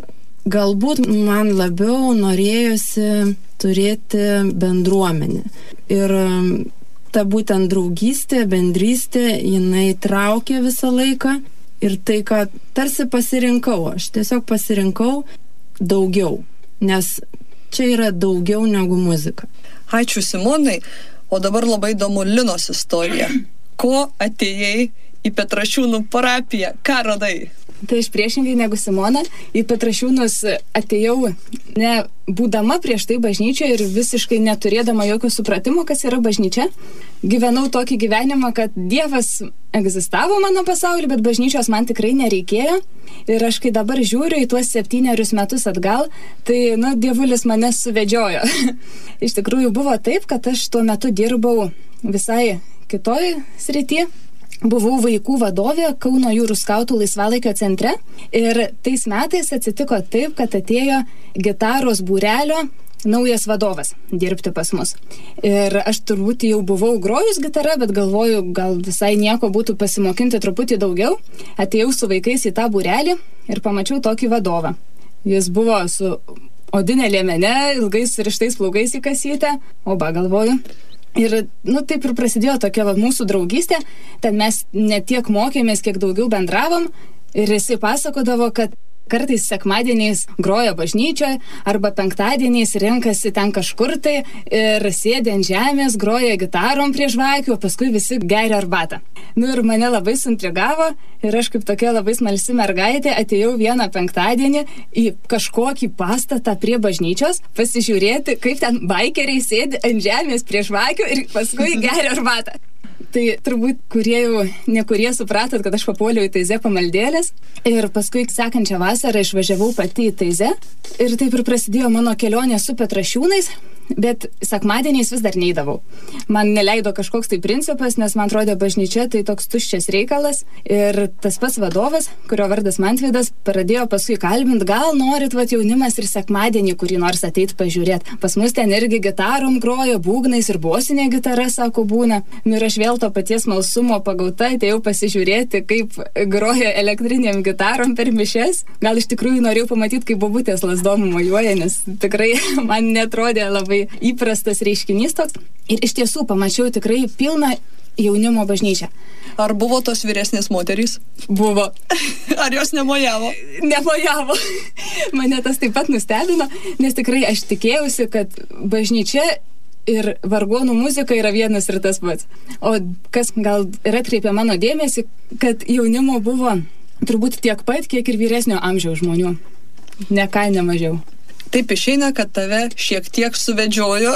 galbūt man labiau norėjosi turėti bendruomenę. Ir ta būtent draugystė, bendrystė, jinai traukė visą laiką. Ir tai, ką tarsi pasirinkau, aš tiesiog pasirinkau daugiau, nes čia yra daugiau negu muzika. Ačiū, Simonai, o dabar labai įdomu Linos istorija. Ko atėjai į Petrašiūnų parapiją? Ką radai? Tai aš priešingai negu Simona į Petrašiūnus atėjau ne būdama prieš tai bažnyčioje ir visiškai neturėdama jokio supratimo, kas yra bažnyčia. Gyvenau tokį gyvenimą, kad Dievas egzistavo mano pasaulyje, bet bažnyčios man tikrai nereikėjo. Ir aš kai dabar žiūriu į tuos 7 metus atgal, tai, Dievulis mane suvedžiojo. Iš tikrųjų buvo taip, kad aš tuo metu dirbau visai kitoj srity. buvau vaikų vadovė Kauno jūrų skautų laisvalaikio centre ir tais metais atsitiko taip, kad atėjo gitaros būrelio naujas vadovas dirbti pas mus. Ir aš turbūt jau buvau grojus gitarą, bet galvoju, gal visai nieko būtų pasimokinti truputį daugiau. Atėjau su vaikais į tą būrelį ir pamačiau tokį vadovą. Jis buvo su odinė liemene, ilgais rištais plaukais į kasytę, galvoju. Ir, taip ir prasidėjo tokia mūsų draugystė. Ten mes ne tiek mokėmės, kiek daugiau bendravom. Ir jisai pasakodavo, kad kartais sekmadieniais groja bažnyčioje arba penktadieniais renkasi ten kažkur tai ir sėdi ant žemės, groja gitarom prie žvakių, o paskui visi geria arbatą. Ir mane labai suintrigavo ir aš kaip tokia labai smalsi mergaitė atėjau vieną penktadienį į kažkokį pastatą prie bažnyčios pasižiūrėti, kaip ten baikeriai sėdi ant žemės prie žvakių ir paskui geria arbatą. Tai turbūt kurie supratot, kad aš papuoliau į Taizė pamaldėlės ir paskui sekančią vasarą išvažiavau pati į Taizę ir taip ir prasidėjo mano kelionė su Petrašiūnais, bet sekmadieniais vis dar neidavau. Man neleido kažkoks tai principas, nes man atrodė bažnyčia tai toks tuščias reikalas ir tas pats vadovas, kurio vardas Mantvydas, pradėjo paskui kalbint, gal norit jaunimas ir sekmadienį kurį nors ateit pažiūrėti. Pas mus ten irgi gitarom grojo, būgnais ir bosinė gitara, sako, būna. Ir aš vėl to paties smalsumo pagauta atėjau pasižiūrėti, kaip groja elektrinėm gitarom per mišes. Gal iš tikrųjų norėjau pamatyti, kaip bobutės lazdom mojuoja, nes tikrai man netrodė labai įprastas reiškinys toks. Ir iš tiesų pamačiau tikrai pilną jaunimo bažnyčią. Ar buvo tos vyresnės moterys? Buvo. Ar jos nemojavo? Nemojavo. Mane tas taip pat nustebino, nes tikrai aš tikėjausi, kad bažnyčia ir vargonų muzika yra vienas ir tas pats. O kas gal ir atkreipė mano dėmesį, kad jaunimo buvo turbūt tiek pat, kiek ir vyresnio amžiaus žmonių. Ne ką nemažiau. Taip išeina, kad tave šiek tiek suvedžiojo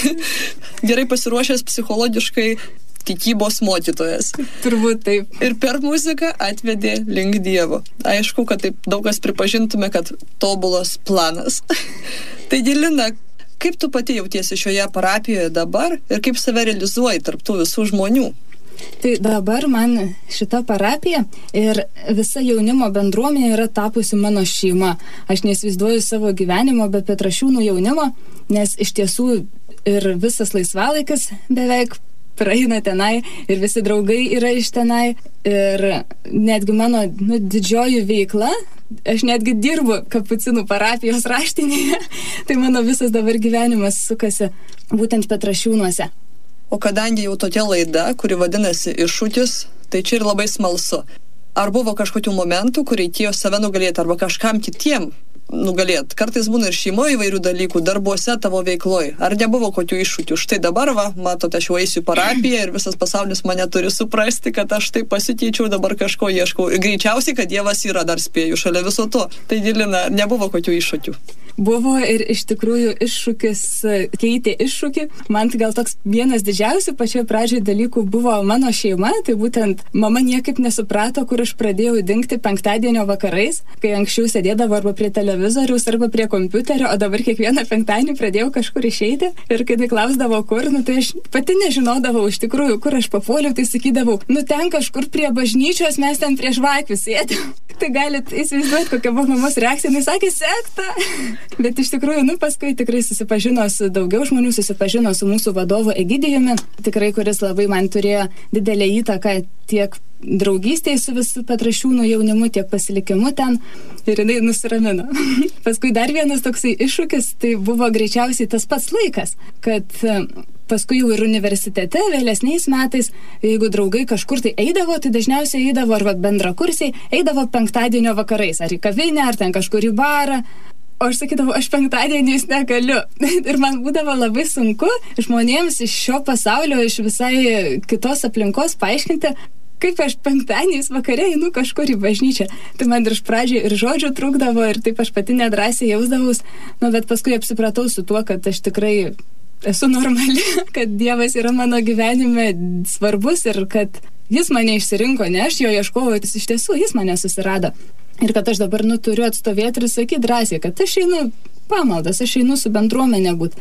gerai pasiruošęs psichologiškai tikybos mokytojas. Turbūt taip. Ir per muziką atvedė link Dievo. Aišku, kad taip daug kas pripažintume, kad tobulas planas. Taigi, Lina, kaip tu pati jautiesi šioje parapijoje dabar ir kaip save realizuoji tarp tų visų žmonių? Tai dabar man šita parapija ir visa jaunimo bendruomenė yra tapusi mano šeima. Aš neįsivaizduoju savo gyvenimo be Petrašiūnų jaunimo, nes iš tiesų ir visas laisvalaikis beveik praeina tenai ir visi draugai yra iš tenai ir netgi mano didžioji veikla, aš netgi dirbu Kapucinų parapijos raštinėje, tai mano visas dabar gyvenimas sukasi būtent Petrašiūnuose. O kadangi jau tokia laida, kuri vadinasi Iššūkis, tai čia ir labai smalsu. Ar buvo kažkokių momentų, kur reikėjo save nugalėti arba kažkam kitiem nugalėti? Kartais būna ir šeimoje įvairių dalykų, darbuose tavo veikloj. Ar nebuvo kokių iššūkių? Štai dabar, matote, aš jau eisiu į parapiją ir visas pasaulis mane turi suprasti, kad aš taip pasikeičiau, dabar kažko ieškau. Ir greičiausiai, kad Dievas yra, dar spėju šalia viso to. Tai, Lina, nebuvo kokių iššūkių? Buvo ir iš tikrųjų iššūkis keitė iššūkį. Man tai gal toks vienas didžiausių pačioje pradžioje dalykų buvo mano šeima. Tai būtent mama niekaip nesuprato, kur aš pradėjau dingti penktadienio vakarais, kai anksčiau sėdėdavo arba prie televizoriaus arba prie kompiuterio, o dabar kiekvieną penktadienį pradėjau kažkur išeiti. Ir kai tai klausdavo kur, tai aš pati nežinodavau iš tikrųjų, kur aš papuoliau, tai sakydavau, ten kažkur prie bažnyčios, mes ten prie žvakių sėdėm. Tai galit įsivaizduoti, kokia buvo mamos reakcija. Jis sakė, sekta. Bet iš tikrųjų, paskui tikrai susipažino su daugiau žmonių, susipažino su mūsų vadovu Egidijumi, tikrai, kuris labai man turėjo didelę įtaką tiek draugystėje su visų Petrašiūnų jaunimu, tiek pasilikimu ten. Ir jinai nusiramino. Paskui dar vienas toksai iššūkis, tai buvo greičiausiai tas pats laikas, kad paskui jau ir universitete, vėlesniais metais, jeigu draugai kažkur tai eidavo, tai dažniausiai eidavo arba bendrakursiai, eidavo penktadienio vakarais, ar į kavinę, ar ten kažkur į barą. O aš sakydavau, aš penktadieniais negaliu. Ir man būdavo labai sunku žmonėms iš šio pasaulio, iš visai kitos aplinkos paaiškinti, kaip aš penktadieniais vakare einu kažkur į bažnyčią. Tai man ir iš pradžių ir žodžių trūkdavo, ir taip aš pati nedrąsiai jausdavaus. Bet paskui apsipratau su tuo, kad aš tikrai esu normali, kad Dievas yra mano gyvenime svarbus ir kad Jis mane išsirinko, ne aš jo ieškojau, iš tiesų Jis mane susirado. Ir kad aš dabar turiu atstovėti ir sakyti drąsiai, kad aš einu pamaldas, aš einu su bendruomenė būt.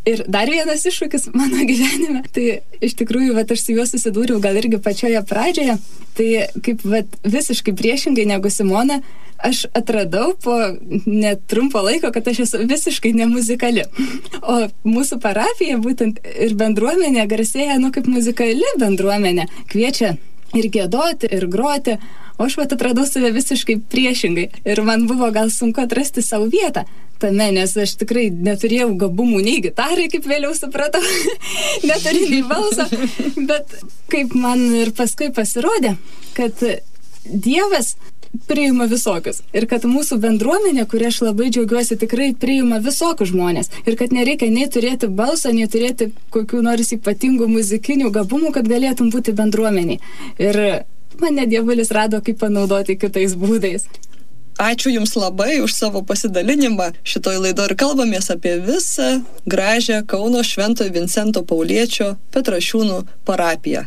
Ir dar vienas iššūkis mano gyvenime, tai iš tikrųjų, aš su juo susidūriau gal irgi pačioje pradžioje, tai kaip visiškai priešingai negu Simona, aš atradau po netrumpo laiko, kad aš esu visiškai nemuzikali. O mūsų parapija būtent ir bendruomenė garsėja, kaip muzikali bendruomenė, kviečia ir giedoti, ir groti, o aš atradau save visiškai priešingai. Ir man buvo gal sunku atrasti savo vietą tame, nes aš tikrai neturėjau gabumų nei gitarai, kaip vėliau supratau, neturiu nei balso, bet kaip man ir paskui pasirodė, kad Dievas priima visokius. Ir kad mūsų bendruomenė, kuria aš labai džiaugiuosi, tikrai priima visokius žmonės. Ir kad nereikia nei turėti balso, nei turėti kokių nors ypatingų muzikinių gabumų, kad galėtum būti bendruomeniai. Ir mane Dievulis rado, kaip panaudoti kitais būdais. Ačiū Jums labai už savo pasidalinimą. Šitoj laidoj ir kalbamės apie visą gražią Kauno Šventojo Vincento Pauliečio Petrašiūnų parapiją.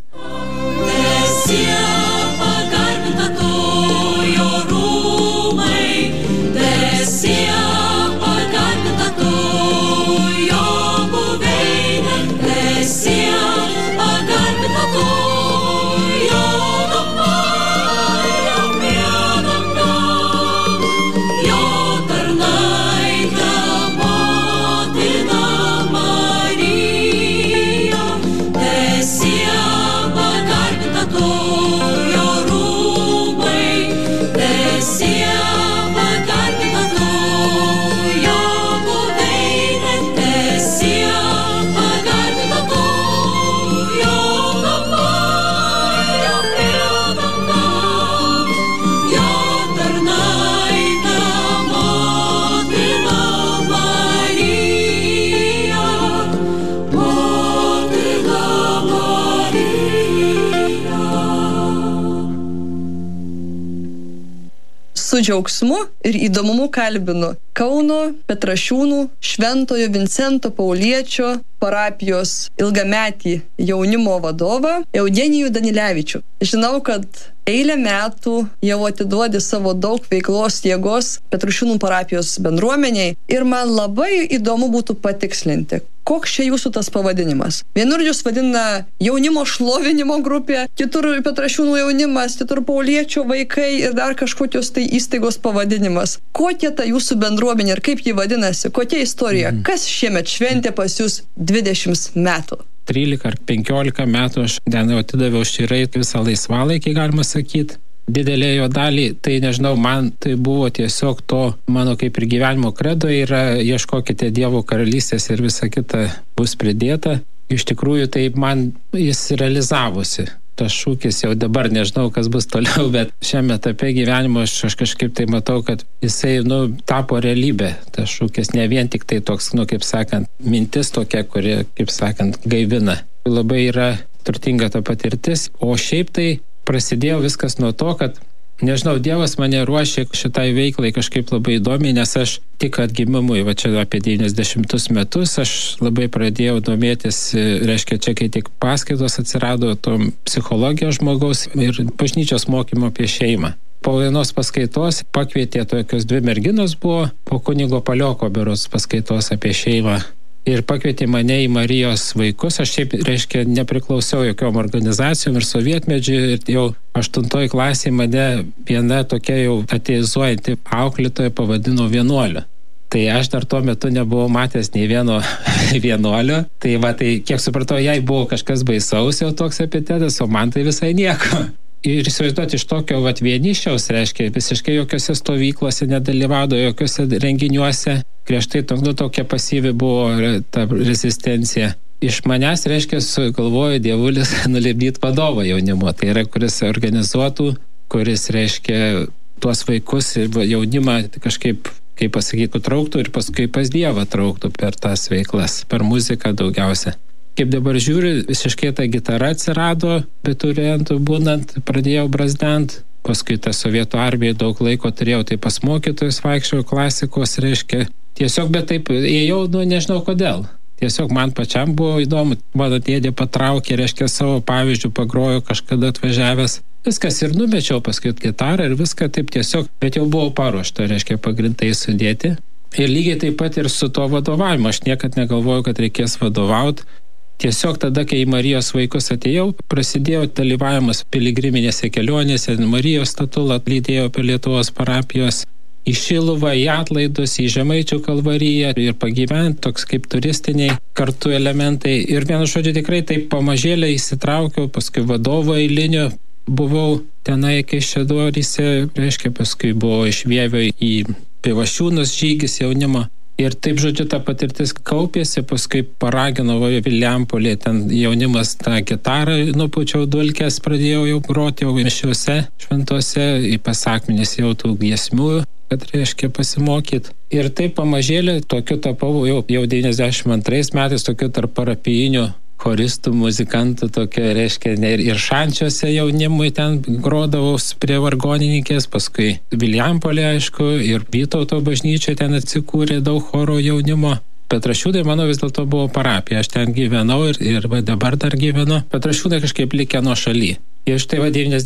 Su džiaugsmu ir įdomumu kalbinu Kauno Petrašiūnų Šventojo Vincento Pauliečio parapijos ilgametį jaunimo vadovą Eugenijų Danilevičių. Žinau, kad eilę metų jau atiduodi savo daug veiklos jėgos Petrašiūnų parapijos bendruomeniai ir man labai įdomu būtų patikslinti, koks čia jūsų tas pavadinimas. Vienur jūs vadina jaunimo šlovinimo grupė, kitur Petrašiūnų jaunimas, kitur Pauliečio vaikai ir dar kažkokios tai įstaigos pavadinimas. Kokia ta jūsų bendruomenė ir kaip ji vadinasi? Kokia istorija? Kas šiemet šventė pas jūs 20 metų? 13 ar 15 metų aš ten atidaviau širai visą laisvalaikį, galima sakyti. Didelė jo dalį, tai nežinau, man tai buvo tiesiog to, mano kaip ir gyvenimo kredo yra ieškokite Dievo karalystės ir visa kita bus pridėta. Iš tikrųjų, tai man jis realizavosi. Tas šūkis jau dabar nežinau, kas bus toliau, bet šiame etape gyvenimo aš kažkaip tai matau, kad jisai, tapo realybė. Tas šūkis ne vien tik tai toks, kaip sakant, mintis tokia, kuri, kaip sakant, gaivina. Labai yra turtinga ta patirtis, o šiaip tai prasidėjo viskas nuo to, kad, nežinau, Dievas mane ruošė šitai veiklai kažkaip labai įdomiai, nes aš tik atgimimui, čia apie 90 metus, aš labai pradėjau domėtis, reiškia, čia kai tik paskaitos atsirado to psichologijos žmogaus ir bažnyčios mokymo apie šeimą. Po vienos paskaitos pakvietė tokios 2 merginos buvo, po kunigo Palioko berods paskaitos apie šeimą. Ir pakvietė mane į Marijos vaikus. Aš šiaip, reiškia, nepriklausiau jokiom organizacijom ir sovietmedžiui. Ir jau 8 klasėje mane viena tokia jau ateizuojanti auklėtoja pavadino vienuoliu. Tai aš dar tuo metu nebuvau matęs nei vieno vienuolio. Tai kiek supratau, jai buvo kažkas baisaus jau toks epitetas, o man tai visai nieko. Ir įsivaizduoti iš tokio vienišiaus, reiškia, visiškai jokiose stovyklose nedalyvaudo, jokiose renginiuose. Griežtai tokia pasyvi buvo ta rezistencija. Iš manęs, reiškia, sugalvojo Dievulis nulipdyti vadovą jaunimo. Tai yra, kuris organizuotų, kuris, reiškia, tuos vaikus ir jaunimą kažkaip, kaip pasakyti, trauktų ir paskui pas Dievą trauktų per tas veiklas, per muziką daugiausia. Kaip dabar žiūriu, visiškai ta gitara atsirado, abiturientų būnant, pradėjau brazdent. Paskui tą sovietų armiją daug laiko turėjau, tai pas mokytojus vaikščiau klasikos, reiškia. Tiesiog, bet taip ėjau, nežinau kodėl. Tiesiog man pačiam buvo įdomu. Mano dėdė patraukė, reiškia, savo pavyzdžių pagrojo kažkada atvažiavęs. Viskas ir numečiau paskui gitarą ir viską taip tiesiog, bet jau buvau paruošta, reiškia, pagrindai sudėti. Ir lygiai taip pat ir su to vadovavimu. Aš niekad negalvojau, kad reikės vadovauti. Tiesiog tada, kai į Marijos vaikus atėjau, prasidėjo dalyvavimas piligriminėse kelionėse, Marijos statulą lydėjo per Lietuvos parapijos, į Šiluvą, į atlaidus, į Žemaičių kalvariją ir pagyventi, toks kaip turistiniai kartu elementai. Ir vienu žodžiu tikrai taip pamažėlę įsitraukiau, paskui vadovo eilinio buvau tenai Kaišiadoryse, reiškia paskui buvo iš Vievio į Pivašiūnus žygis jaunimo. Ir taip, žodžiu, ta patirtis kaupėsi, paskui paragino Vilijampolė, ten jaunimas tą gitarą nupučiau dulkės, pradėjau jau groti jau mišiuose, šventose, į pasakmenis jau tų giesmių, kad reiškia pasimokyti. Ir taip pamažėlė, tokiu tapau jau 92 metais, tokiu tarp parapijinių choristų, muzikantų, tokia, reiškia, ir šančiuose jaunimui ten grodavau prie vargonininkės, paskui Vilijampolė, aišku, ir Vytauto bažnyčioje ten atsikūrė daug choro jaunimo. Petrašiūnai, mano vis dėlto buvo parapija, aš ten gyvenau ir dabar dar gyvenu. Petrašiūnai kažkaip likė nuo šaly. Ir štai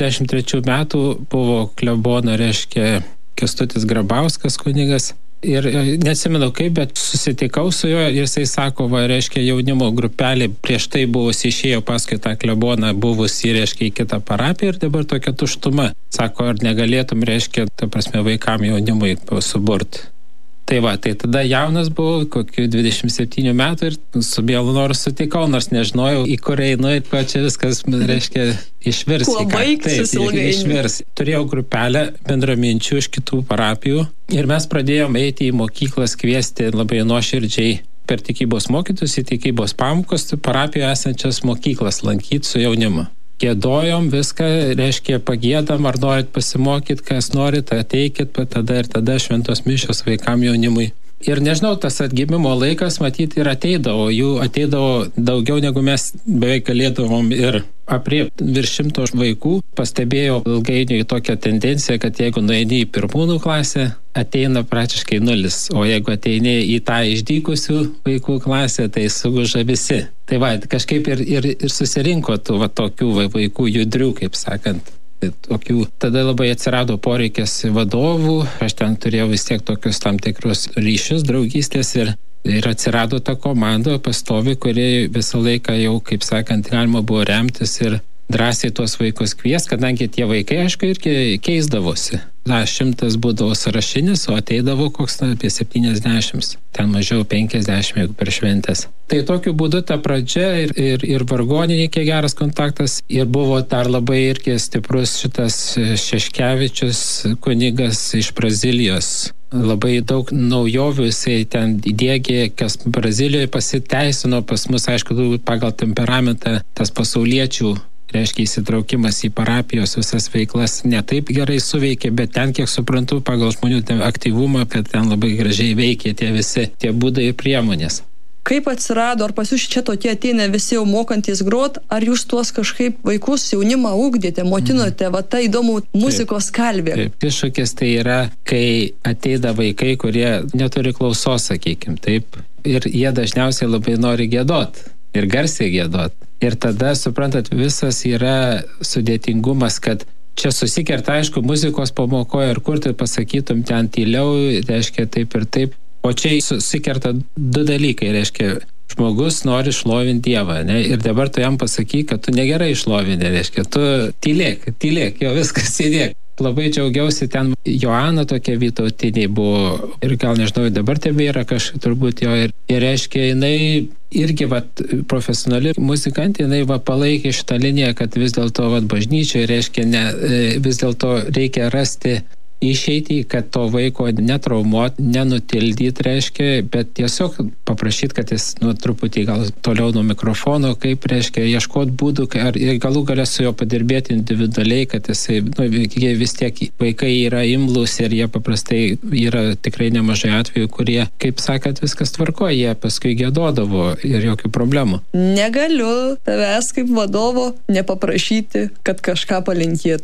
93 metų buvo klebono, reiškia, Kęstutis Grabauskas kunigas. Ir neatsimenu kaip, bet susitikau su juo ir jisai sako, reiškia, jaunimo grupelė prieš tai buvusi išėjo paskui tą kleboną, buvusi, reiškia, į kitą parapiją ir dabar tokia tuštuma. Sako, ar negalėtum, reiškia, ta prasme, vaikam jaunimui suburti. Tai va, tai tada jaunas buvau, kokių 27 metų ir su mielu noru sutikau, nors nežinojau, į kur einu ir ko čia viskas, reiškia, išvirs. Kuo baigsis ilgainiui. Išvirs. Turėjau grupelę bendraminčių iš kitų parapijų ir mes pradėjome eiti į mokyklas, kviesti labai nuoširdžiai per tikybos mokytus į tikybos pamokas, parapijoje esančias mokyklas lankyti su jaunimu. Gėdojom viską, reiškia, pagėdam, ar norit pasimokyti, kas norit, ateikit, tada ir tada šventos mišios vaikam jaunimui. Ir nežinau, tas atgimimo laikas, matyti, ir ateidavo, jų ateidavo daugiau negu mes beveik galėdavom ir apriepti virš 100 vaikų. Pastebėjau ilgainiui tokią tendenciją, kad jeigu nueini į pirmūnų klasę, ateina praktiškai 0, o jeigu ateini į tą išdykusių vaikų klasę, tai suguža visi. Tai va, kažkaip ir susirinko tų tokių vaikų judrių, kaip sakant. Tokių. Tada labai atsirado poreikis vadovų, aš ten turėjau vis tiek tokius tam tikrus ryšius, draugystės ir atsirado ta komanda pastovi, kuri visą laiką jau, kaip sakant, galima buvo remtis ir drąsiai tuos vaikus kvies, kadangi tie vaikai, aišku, irgi keisdavosi. 100 būdavo sąrašinis, o ateidavo koks apie 70, ten mažiau 50, jeigu per šventės. Tai tokiu būdu ta pradžia ir vargonininkė geras kontaktas ir buvo dar labai irgi stiprus šitas Šeškevičius kunigas iš Brazilijos. Labai daug naujovių jisai ten įdiegė, kas Brazilijoje pasiteisino, pas mus, aišku, pagal temperamentą tas pasauliečių, reiškia, įsitraukimas į parapijos visas veiklas ne taip gerai suveikė, bet ten, kiek suprantu, pagal žmonių aktyvumą, kad ten labai gražiai veikė tie būdai ir priemonės. Kaip atsirado, ar pas jūs čia tokie ateina visi jau mokantys grot, ar jūs tuos kažkaip vaikus, jaunimą ugdėte, motinote, va tą įdomų muzikos kalbę? Taip, iššūkis tai yra, kai ateina vaikai, kurie neturi klausos, sakykim, taip, ir jie dažniausiai labai nori giedot ir garsiai giedot. Ir tada, suprantat, visas yra sudėtingumas, kad čia susikerta, aišku, muzikos pamokoje ir kur tu pasakytum ten tyliau, reiškia taip ir taip. O čia susikerta 2 dalykai, reiškia, žmogus nori šlovinti Dievą, ne? Ir dabar tu jam pasakyk, kad tu negerai šlovinė, reiškia, tu tylėk, jo viskas sėdėk. Labai džiaugiausi, ten Joana tokia vytautinė buvo ir gal nežinau, dabar tebėra kažkaip turbūt jo ir reiškia, jinai irgi profesionali muzikantė, jinai palaikė šitą liniją, kad vis dėlto bažnyčioje reiškia, vis dėlto reikia rasti išeitį, kad to vaiko netraumuot, nenutildyt, reiškia, bet tiesiog paprašyti, kad jis truputį gal toliau nuo mikrofono, kaip, reiškia, ieškoti būdų, ar galų galia su jo padirbėti individualiai, kad jisai, vis tiek vaikai yra imlūs ir jie paprastai yra tikrai nemažai atvejų, kurie, kaip sakant, viskas tvarko, jie paskui giedodavo ir jokių problemų. Negaliu tavęs kaip vadovo nepaprašyti, kad kažką palinkėtum.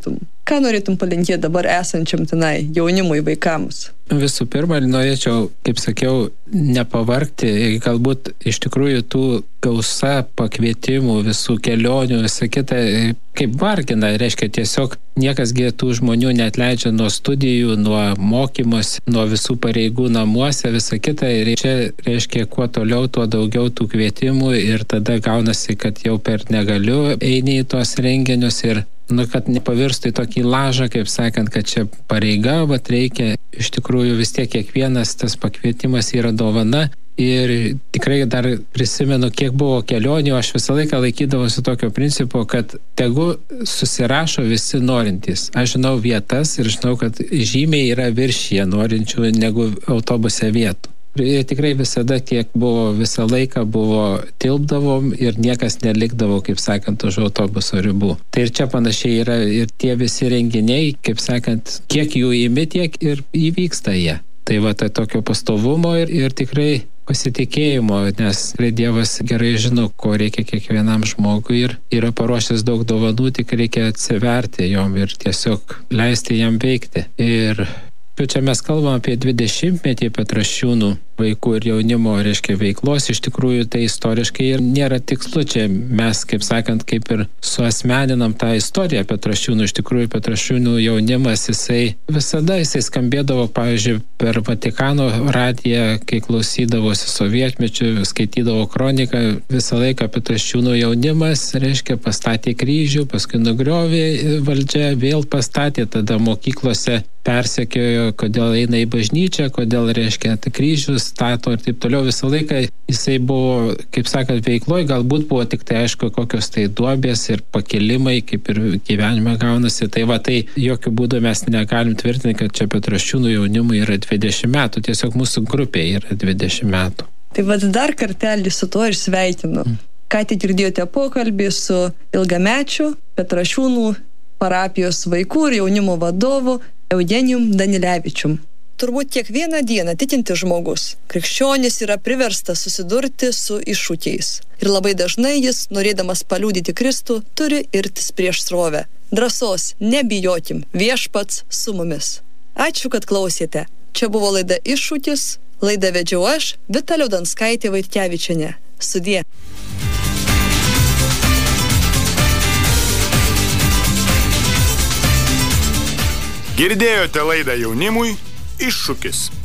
Ką norėtum palinkėti dabar esančiam tenai jaunimui, vaikams? Visų pirma, norėčiau, kaip sakiau, nepavargti. Galbūt iš tikrųjų tų gausa pakvietimų, visų kelionių, visą kitą, kaip vargina. Reiškia, tiesiog niekasgi tų žmonių neatleidžia nuo studijų, nuo mokymos, nuo visų pareigų namuose, visą kitą. Ir čia, reiškia, kuo toliau, tuo daugiau tų kvietimų ir tada gaunasi, kad jau per negaliu eini į tuos renginius ir kad nepavirstų į tokį lažą, kaip sakant, kad čia pareiga, bet reikia, iš tikrųjų vis tiek kiekvienas tas pakvietimas yra dovana. Ir tikrai dar prisimenu, kiek buvo kelionių, aš visą laiką laikydavausi tokio principo, kad tegu susirašo visi norintys. Aš žinau vietas ir žinau, kad žymiai yra viršyje norinčių negu autobuse vietų. Ir tikrai visada, kiek buvo, visą laiką buvo, tilpdavom ir niekas nelikdavo, kaip sakant, už autobuso ribų. Tai ir čia panašiai yra ir tie visi renginiai, kaip sakant, kiek jų imi, tiek ir įvyksta jie. Tai va, tai tokio pastovumo ir tikrai pasitikėjimo, nes Dievas gerai žino, ko reikia kiekvienam žmogui ir yra paruošęs daug dovanų, tik reikia atsiverti jom ir tiesiog leisti jam veikti. Ir čia mes kalbam apie 20-metį Petrašiūnų vaikų ir jaunimo, reiškia, veiklos. Iš tikrųjų, tai istoriškai ir nėra tikslu. Čia mes, kaip sakant, kaip ir suasmeninam tą istoriją Petrašiūnų. Iš tikrųjų, Petrašiūnų jaunimas, jisai skambėdavo, pavyzdžiui, per Vatikano radiją, kai klausydavosi sovietmečių, skaitydavo kroniką, visą laiką Petrašiūnų jaunimas, reiškia, pastatė kryžių, paskui nugriovė valdžia, vėl pastatė, tada mokyklose persekiojo, kodėl eina į bažnyčią, kodėl, reiškia, kryžius stato ir taip toliau. Visą laiką jisai buvo, kaip sakant, veikloj, galbūt buvo tik tai, aišku, kokios tai duobės ir pakilimai, kaip ir gyvenime gaunasi. Tai va, tai jokių būdų mes negalim tvirtinti, kad čia Petrašiūnų jaunimui yra 20 metų, tiesiog mūsų grupė yra 20 metų. Tai va, dar kartelį su tuo ir sveikinu. Ką tik girdėjote pokalbį su ilgamečiu Petrašiūnų parapijos vaikų ir jaunimo vadovu Eugenijum Danilevičium. Turbūt kiekvieną dieną tikintis žmogus, krikščionis, yra priverstas susidurti su iššūkiais. Ir labai dažnai jis, norėdamas paliudyti Kristų, turi irtis prieš srovę. Drąsos, nebijokim, viešpats su mumis. Ačiū, kad klausėte. Čia buvo laida Iššūkis. Laidą vedžiau aš, Vita Liaudanskaitė Vaitkevičienė. Sudie. Girdėjote laidą Jaunimui Iššūkis.